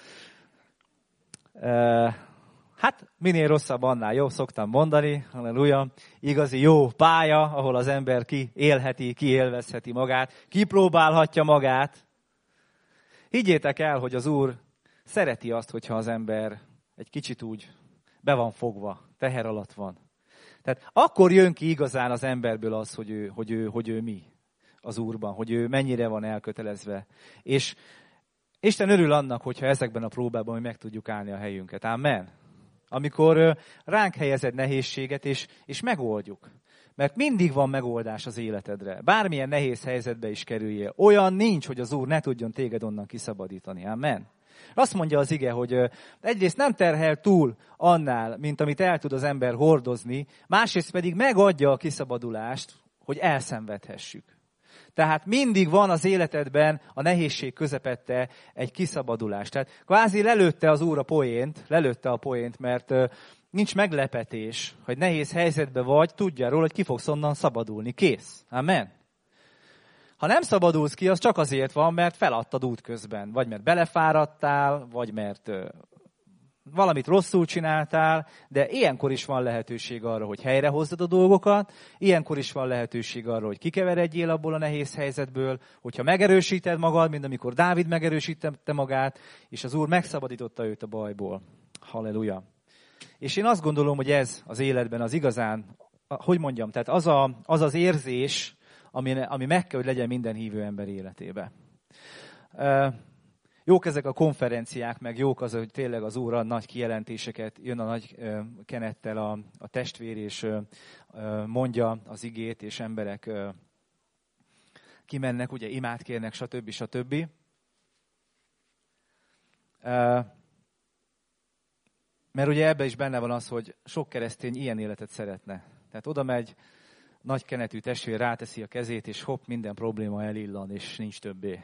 Hát minél rosszabb, annál jobb, szoktam mondani, halleluja. Igazi jó pálya, ahol az ember kiélheti, kiélvezheti magát, kipróbálhatja magát. Higgyétek el, hogy az Úr szereti azt, hogyha az ember egy kicsit úgy be van fogva, teher alatt van. Tehát akkor jön ki igazán az emberből az, hogy ő mi az Úrban, hogy ő mennyire van elkötelezve. És Isten örül annak, hogyha ezekben a próbában mi meg tudjuk állni a helyünket. Amen. Amikor ránk helyez egy nehézséget, és megoldjuk. Mert mindig van megoldás az életedre. Bármilyen nehéz helyzetbe is kerüljél. Olyan nincs, hogy az Úr ne tudjon téged onnan kiszabadítani. Amen. Azt mondja az ige, hogy egyrészt nem terhel túl annál, mint amit el tud az ember hordozni, másrészt pedig megadja a kiszabadulást, hogy elszenvedhessük. Tehát mindig van az életedben a nehézség közepette egy kiszabadulás. Tehát kvázi lelőtte az Úr a poént, mert nincs meglepetés, hogy nehéz helyzetben vagy, tudja róla, hogy ki fogsz onnan szabadulni. Kész. Amen. Ha nem szabadulsz ki, az csak azért van, mert feladtad útközben. Vagy mert belefáradtál, vagy mert valamit rosszul csináltál, de ilyenkor is van lehetőség arra, hogy helyrehozzad a dolgokat, ilyenkor is van lehetőség arra, hogy kikeveredjél abból a nehéz helyzetből, hogyha megerősíted magad, mint amikor Dávid megerősítette magát, és az Úr megszabadította őt a bajból. Halleluja. És én azt gondolom, hogy ez az életben az igazán, hogy mondjam, tehát az az érzés, ami meg kell, hogy legyen minden hívő ember életébe. Jók ezek a konferenciák, meg jók az, hogy tényleg az Úr ad nagy kijelentéseket, jön a nagy kenettel a testvér, és mondja az igét, és emberek kimennek, ugye imát kérnek, stb. Mert ugye ebben is benne van az, hogy sok keresztény ilyen életet szeretne. Tehát oda megy, nagy kenetű testvér ráteszi a kezét, és hopp, minden probléma elillan, és nincs többé.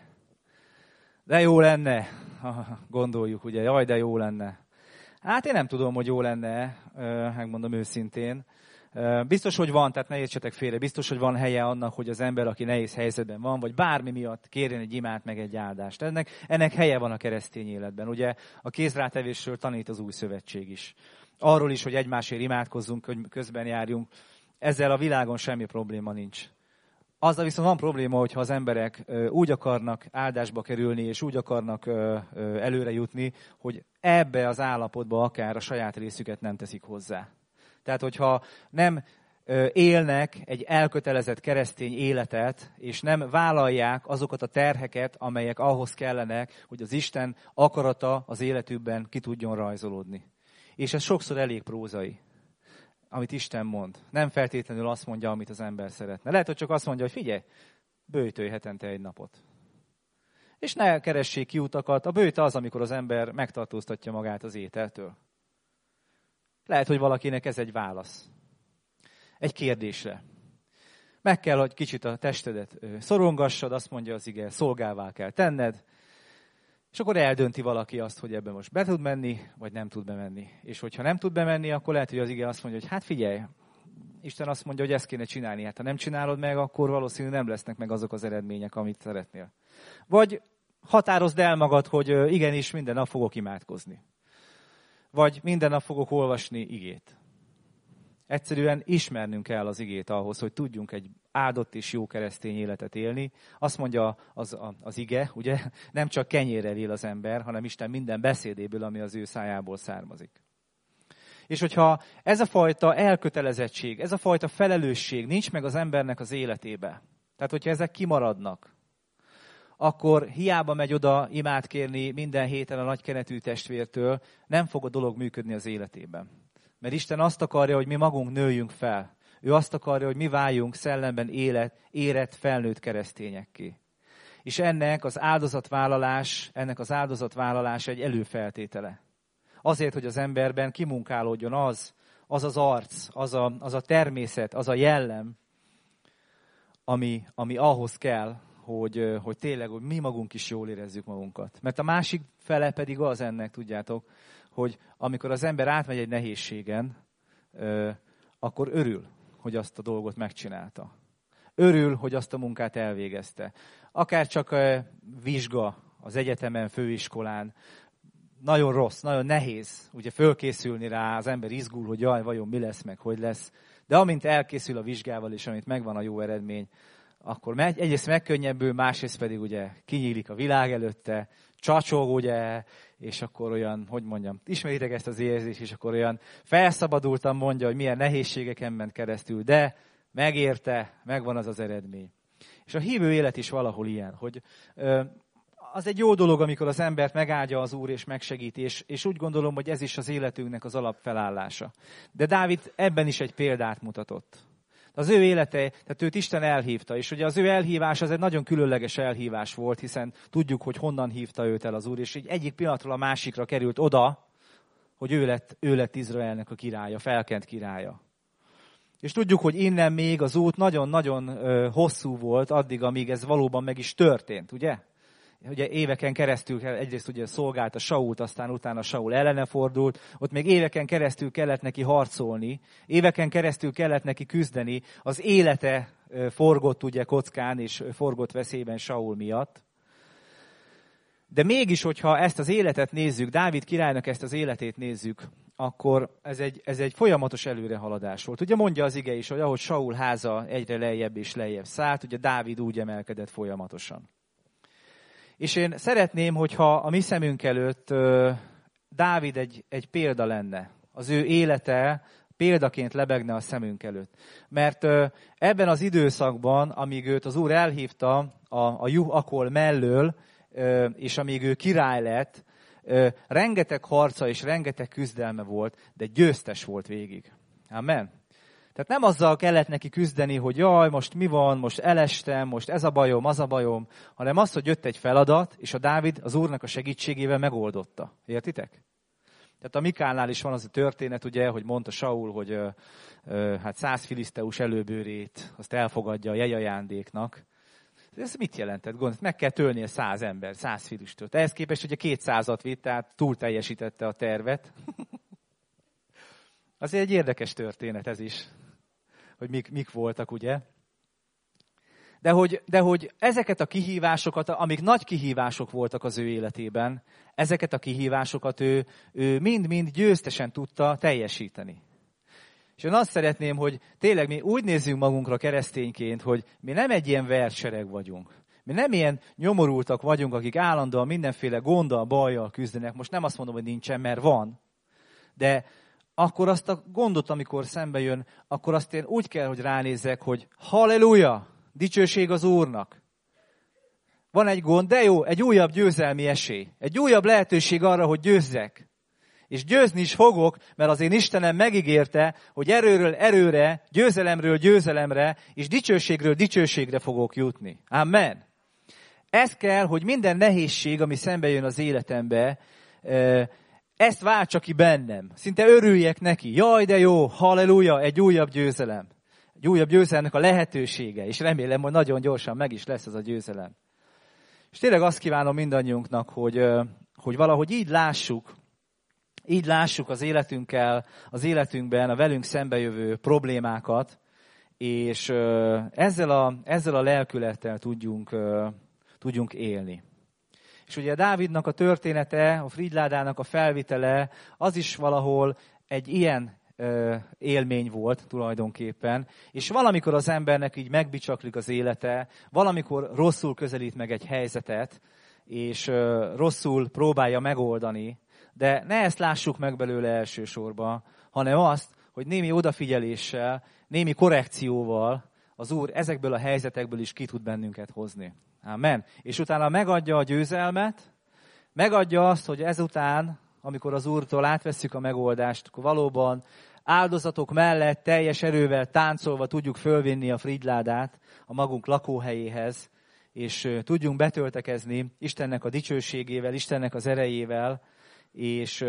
De jó lenne, gondoljuk, ugye, jaj, de jó lenne. Hát én nem tudom, hogy jó lenne, megmondom őszintén. Biztos, hogy van, tehát ne értsetek félre, biztos, hogy van helye annak, hogy az ember, aki nehéz helyzetben van, vagy bármi miatt kérjen egy imát, meg egy áldást. Ennek helye van a keresztény életben. Ugye a kézrátevésről tanít az Új Szövetség is. Arról is, hogy egymásért imádkozzunk, hogy közben járjunk. Ezzel a világon semmi probléma nincs. Azzal viszont van probléma, hogyha az emberek úgy akarnak áldásba kerülni, és úgy akarnak előre jutni, hogy ebbe az állapotba akár a saját részüket nem teszik hozzá. Tehát, hogyha nem élnek egy elkötelezett keresztény életet, és nem vállalják azokat a terheket, amelyek ahhoz kellenek, hogy az Isten akarata az életükben ki tudjon rajzolódni. És ez sokszor elég prózai, amit Isten mond. Nem feltétlenül azt mondja, amit az ember szeretne. Lehet, hogy csak azt mondja, hogy figyelj, böjtölj hetente egy napot. És ne keressék kiutakat. A böjt az, amikor az ember megtartóztatja magát az ételtől. Lehet, hogy valakinek ez egy válasz. Egy kérdésre. Meg kell, hogy kicsit a testedet szorongassad, azt mondja az ige, szolgává kell tenned, és akkor eldönti valaki azt, hogy ebben most be tud menni, vagy nem tud bemenni. És hogyha nem tud bemenni, akkor lehet, hogy az ige azt mondja, hogy hát figyelj, Isten azt mondja, hogy ezt kéne csinálni. Hát ha nem csinálod meg, akkor valószínűleg nem lesznek meg azok az eredmények, amit szeretnél. Vagy határozd el magad, hogy igenis minden nap fogok imádkozni. Vagy minden nap fogok olvasni igét. Egyszerűen ismernünk kell az igét ahhoz, hogy tudjunk egy áldott és jó keresztény életet élni. Azt mondja az ige, ugye, nem csak kenyérrel él az ember, hanem Isten minden beszédéből, ami az ő szájából származik. És hogyha ez a fajta elkötelezettség, ez a fajta felelősség nincs meg az embernek az életébe, tehát hogyha ezek kimaradnak, akkor hiába megy oda imát kérni minden héten a nagykenetű testvértől, nem fog a dolog működni az életében. Mert Isten azt akarja, hogy mi magunk nőjünk fel. Ő azt akarja, hogy mi váljunk szellemben érett, felnőtt keresztényekké. És ennek az áldozatvállalás egy előfeltétele. Azért, hogy az emberben kimunkálódjon az arc, az a természet, az a jellem, ami ahhoz kell, hogy tényleg hogy mi magunk is jól érezzük magunkat. Mert a másik fele pedig az ennek, tudjátok, hogy amikor az ember átmegy egy nehézségen, akkor örül, hogy azt a dolgot megcsinálta. Örül, hogy azt a munkát elvégezte. Akár csak vizsga az egyetemen, főiskolán. Nagyon rossz, nagyon nehéz ugye fölkészülni rá, az ember izgul, hogy jaj, vajon mi lesz, meg hogy lesz. De amint elkészül a vizsgával, és amint megvan a jó eredmény, akkor egyrészt megkönnyebbül, másrészt pedig ugye kinyílik a világ előtte, csacsog, ugye, és akkor olyan, hogy mondjam, ismeritek ezt az érzést, és akkor olyan felszabadultan mondja, hogy milyen nehézségeken ment keresztül, de megérte, megvan az az eredmény. És a hívő élet is valahol ilyen, hogy az egy jó dolog, amikor az embert megáldja az Úr és megsegíti, és úgy gondolom, hogy ez is az életünknek az alapfelállása. De Dávid ebben is egy példát mutatott. Az ő élete, tehát őt Isten elhívta, és ugye az ő elhívás az egy nagyon különleges elhívás volt, hiszen tudjuk, hogy honnan hívta őt el az Úr, és így egyik pillanatról a másikra került oda, hogy ő lett Izraelnek a királya, felkent királya. És tudjuk, hogy innen még az út nagyon-nagyon hosszú volt, addig, amíg ez valóban meg is történt, ugye? Ugye éveken keresztül egyrészt ugye szolgálta Sault, aztán utána Saul ellene fordult, ott még éveken keresztül kellett neki harcolni, éveken keresztül kellett neki küzdeni, az élete forgott ugye kockán, és forgott veszélyben Saul miatt. De mégis, hogyha ezt az életet nézzük, Dávid királynak ezt az életét nézzük, akkor ez egy folyamatos előrehaladás volt. Ugye mondja az ige is, hogy ahogy Saul háza egyre lejjebb és lejjebb szállt, ugye Dávid úgy emelkedett folyamatosan. És én szeretném, hogyha a mi szemünk előtt Dávid egy példa lenne. Az ő élete példaként lebegne a szemünk előtt. Mert ebben az időszakban, amíg őt az Úr elhívta a Juh-Akol mellől, és amíg ő király lett, rengeteg harca és rengeteg küzdelme volt, de győztes volt végig. Amen. Tehát nem azzal kellett neki küzdeni, hogy jaj, most mi van, most elestem, most ez a bajom, az a bajom, hanem az, hogy jött egy feladat, és a Dávid az Úrnak a segítségével megoldotta. Értitek? Tehát a Mikálnál is van az a történet, ugye, hogy mondta Saul, hogy 100 filiszteus előbőrét azt elfogadja a jejajándéknak. Ez mit jelentett? Gondolt, meg kell tölnie 100 ember, 100 filistőt. Ehhez képest ugye 200-at vitt, tehát túl teljesítette a tervet. Azért egy érdekes történet ez is, hogy mik voltak, ugye? De hogy ezeket a kihívásokat, amik nagy kihívások voltak az ő életében, ezeket a kihívásokat ő mind-mind győztesen tudta teljesíteni. És én azt szeretném, hogy tényleg mi úgy nézzünk magunkra keresztényként, hogy mi nem egy ilyen versereg vagyunk. Mi nem ilyen nyomorultak vagyunk, akik állandóan mindenféle gonddal, bajjal küzdenek. Most nem azt mondom, hogy nincsen, mert van. De akkor azt a gondot, amikor szembe jön, akkor azt én úgy kell, hogy ránézzek, hogy halleluja, dicsőség az Úrnak. Van egy gond, de jó, egy újabb győzelmi esély. Egy újabb lehetőség arra, hogy győzzek. És győzni is fogok, mert az én Istenem megígérte, hogy erőről erőre, győzelemről győzelemre, és dicsőségről dicsőségre fogok jutni. Amen. Ez kell, hogy minden nehézség, ami szembe jön az életembe, ezt váltsa ki bennem. Szinte örüljek neki. Jaj, de jó, halleluja, egy újabb győzelem. Egy újabb győzelemnek a lehetősége, és remélem, hogy nagyon gyorsan meg is lesz ez a győzelem. És tényleg azt kívánom mindannyiunknak, hogy valahogy így lássuk az életünkben a velünk szembejövő problémákat, és ezzel a lelkülettel tudjunk élni. És ugye Dávidnak a története, a Frigyládának a felvitele, az is valahol egy ilyen élmény volt tulajdonképpen, és valamikor az embernek így megbicsaklik az élete, valamikor rosszul közelít meg egy helyzetet, és rosszul próbálja megoldani, de ne ezt lássuk meg belőle elsősorban, hanem azt, hogy némi odafigyeléssel, némi korrekcióval az Úr ezekből a helyzetekből is ki tud bennünket hozni. Amen. És utána megadja a győzelmet, megadja azt, hogy ezután, amikor az Úrtól átvesszük a megoldást, akkor valóban áldozatok mellett teljes erővel táncolva tudjuk fölvinni a frigyládát a magunk lakóhelyéhez, és tudjunk betöltekezni Istennek a dicsőségével, Istennek az erejével, és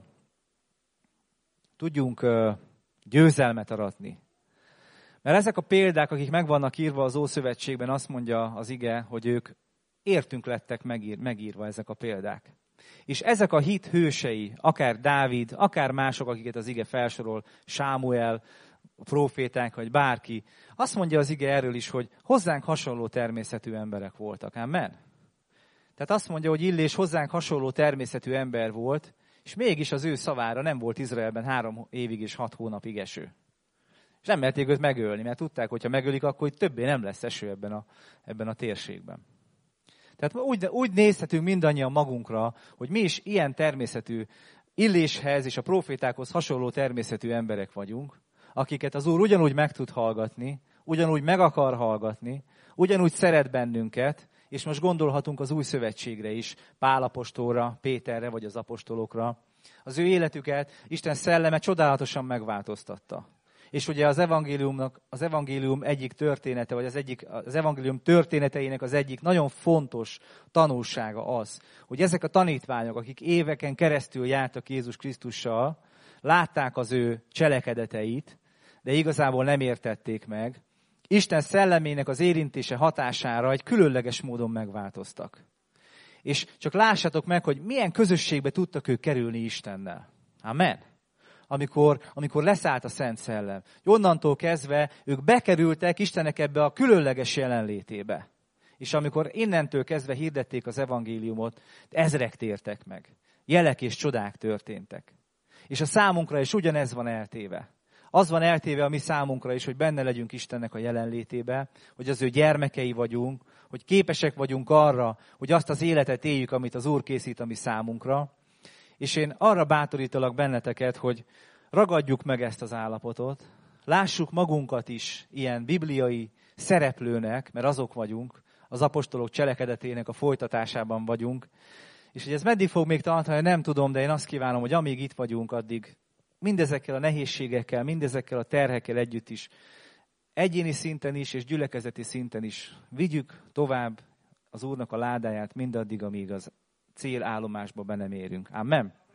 tudjunk győzelmet aratni. Mert ezek a példák, akik meg vannak írva az Ószövetségben, azt mondja az ige, hogy ők értünk lettek megírva ezek a példák. És ezek a hit hősei, akár Dávid, akár mások, akiket az ige felsorol, Sámuel, a próféták, vagy bárki, azt mondja az ige erről is, hogy hozzánk hasonló természetű emberek voltak. Amen? Tehát azt mondja, hogy Illés hozzánk hasonló természetű ember volt, és mégis az ő szavára nem volt Izraelben 3 évig és 6 hónapig eső. És nem merték őt megölni, mert tudták, hogy ha megölik, akkor többé nem lesz eső ebben a térségben. Tehát úgy nézhetünk mindannyian magunkra, hogy mi is ilyen természetű, Illéshez és a profétákhoz hasonló természetű emberek vagyunk, akiket az Úr ugyanúgy meg tud hallgatni, ugyanúgy meg akar hallgatni, ugyanúgy szeret bennünket, és most gondolhatunk az új szövetségre is, Pál apostolra, Péterre vagy az apostolokra. Az ő életüket Isten szelleme csodálatosan megváltoztatta. És ugye az evangélium egyik története, vagy az evangélium történeteinek az egyik nagyon fontos tanulsága az, hogy ezek a tanítványok, akik éveken keresztül jártak Jézus Krisztussal, látták az ő cselekedeteit, de igazából nem értették meg. Isten szellemének az érintése hatására egy különleges módon megváltoztak. És csak lássatok meg, hogy milyen közösségbe tudtak ők kerülni Istennel. Amen. Amikor leszállt a Szent Szellem. Onnantól kezdve ők bekerültek Istennek ebbe a különleges jelenlétébe. És amikor innentől kezdve hirdették az evangéliumot, ezrek tértek meg. Jelek és csodák történtek. És a számunkra is ugyanez van eltéve. Az van eltéve a mi számunkra is, hogy benne legyünk Istennek a jelenlétébe, hogy az ő gyermekei vagyunk, hogy képesek vagyunk arra, hogy azt az életet éljük, amit az Úr készít a mi számunkra. És én arra bátorítalak benneteket, hogy ragadjuk meg ezt az állapotot, lássuk magunkat is ilyen bibliai szereplőnek, mert azok vagyunk, az apostolok cselekedetének a folytatásában vagyunk. És hogy ez meddig fog még tartani, nem tudom, de én azt kívánom, hogy amíg itt vagyunk, addig mindezekkel a nehézségekkel, mindezekkel a terhekkel együtt is, egyéni szinten is és gyülekezeti szinten is vigyük tovább az Úrnak a ládáját mindaddig, amíg az célállomásba be nem érünk. Amen.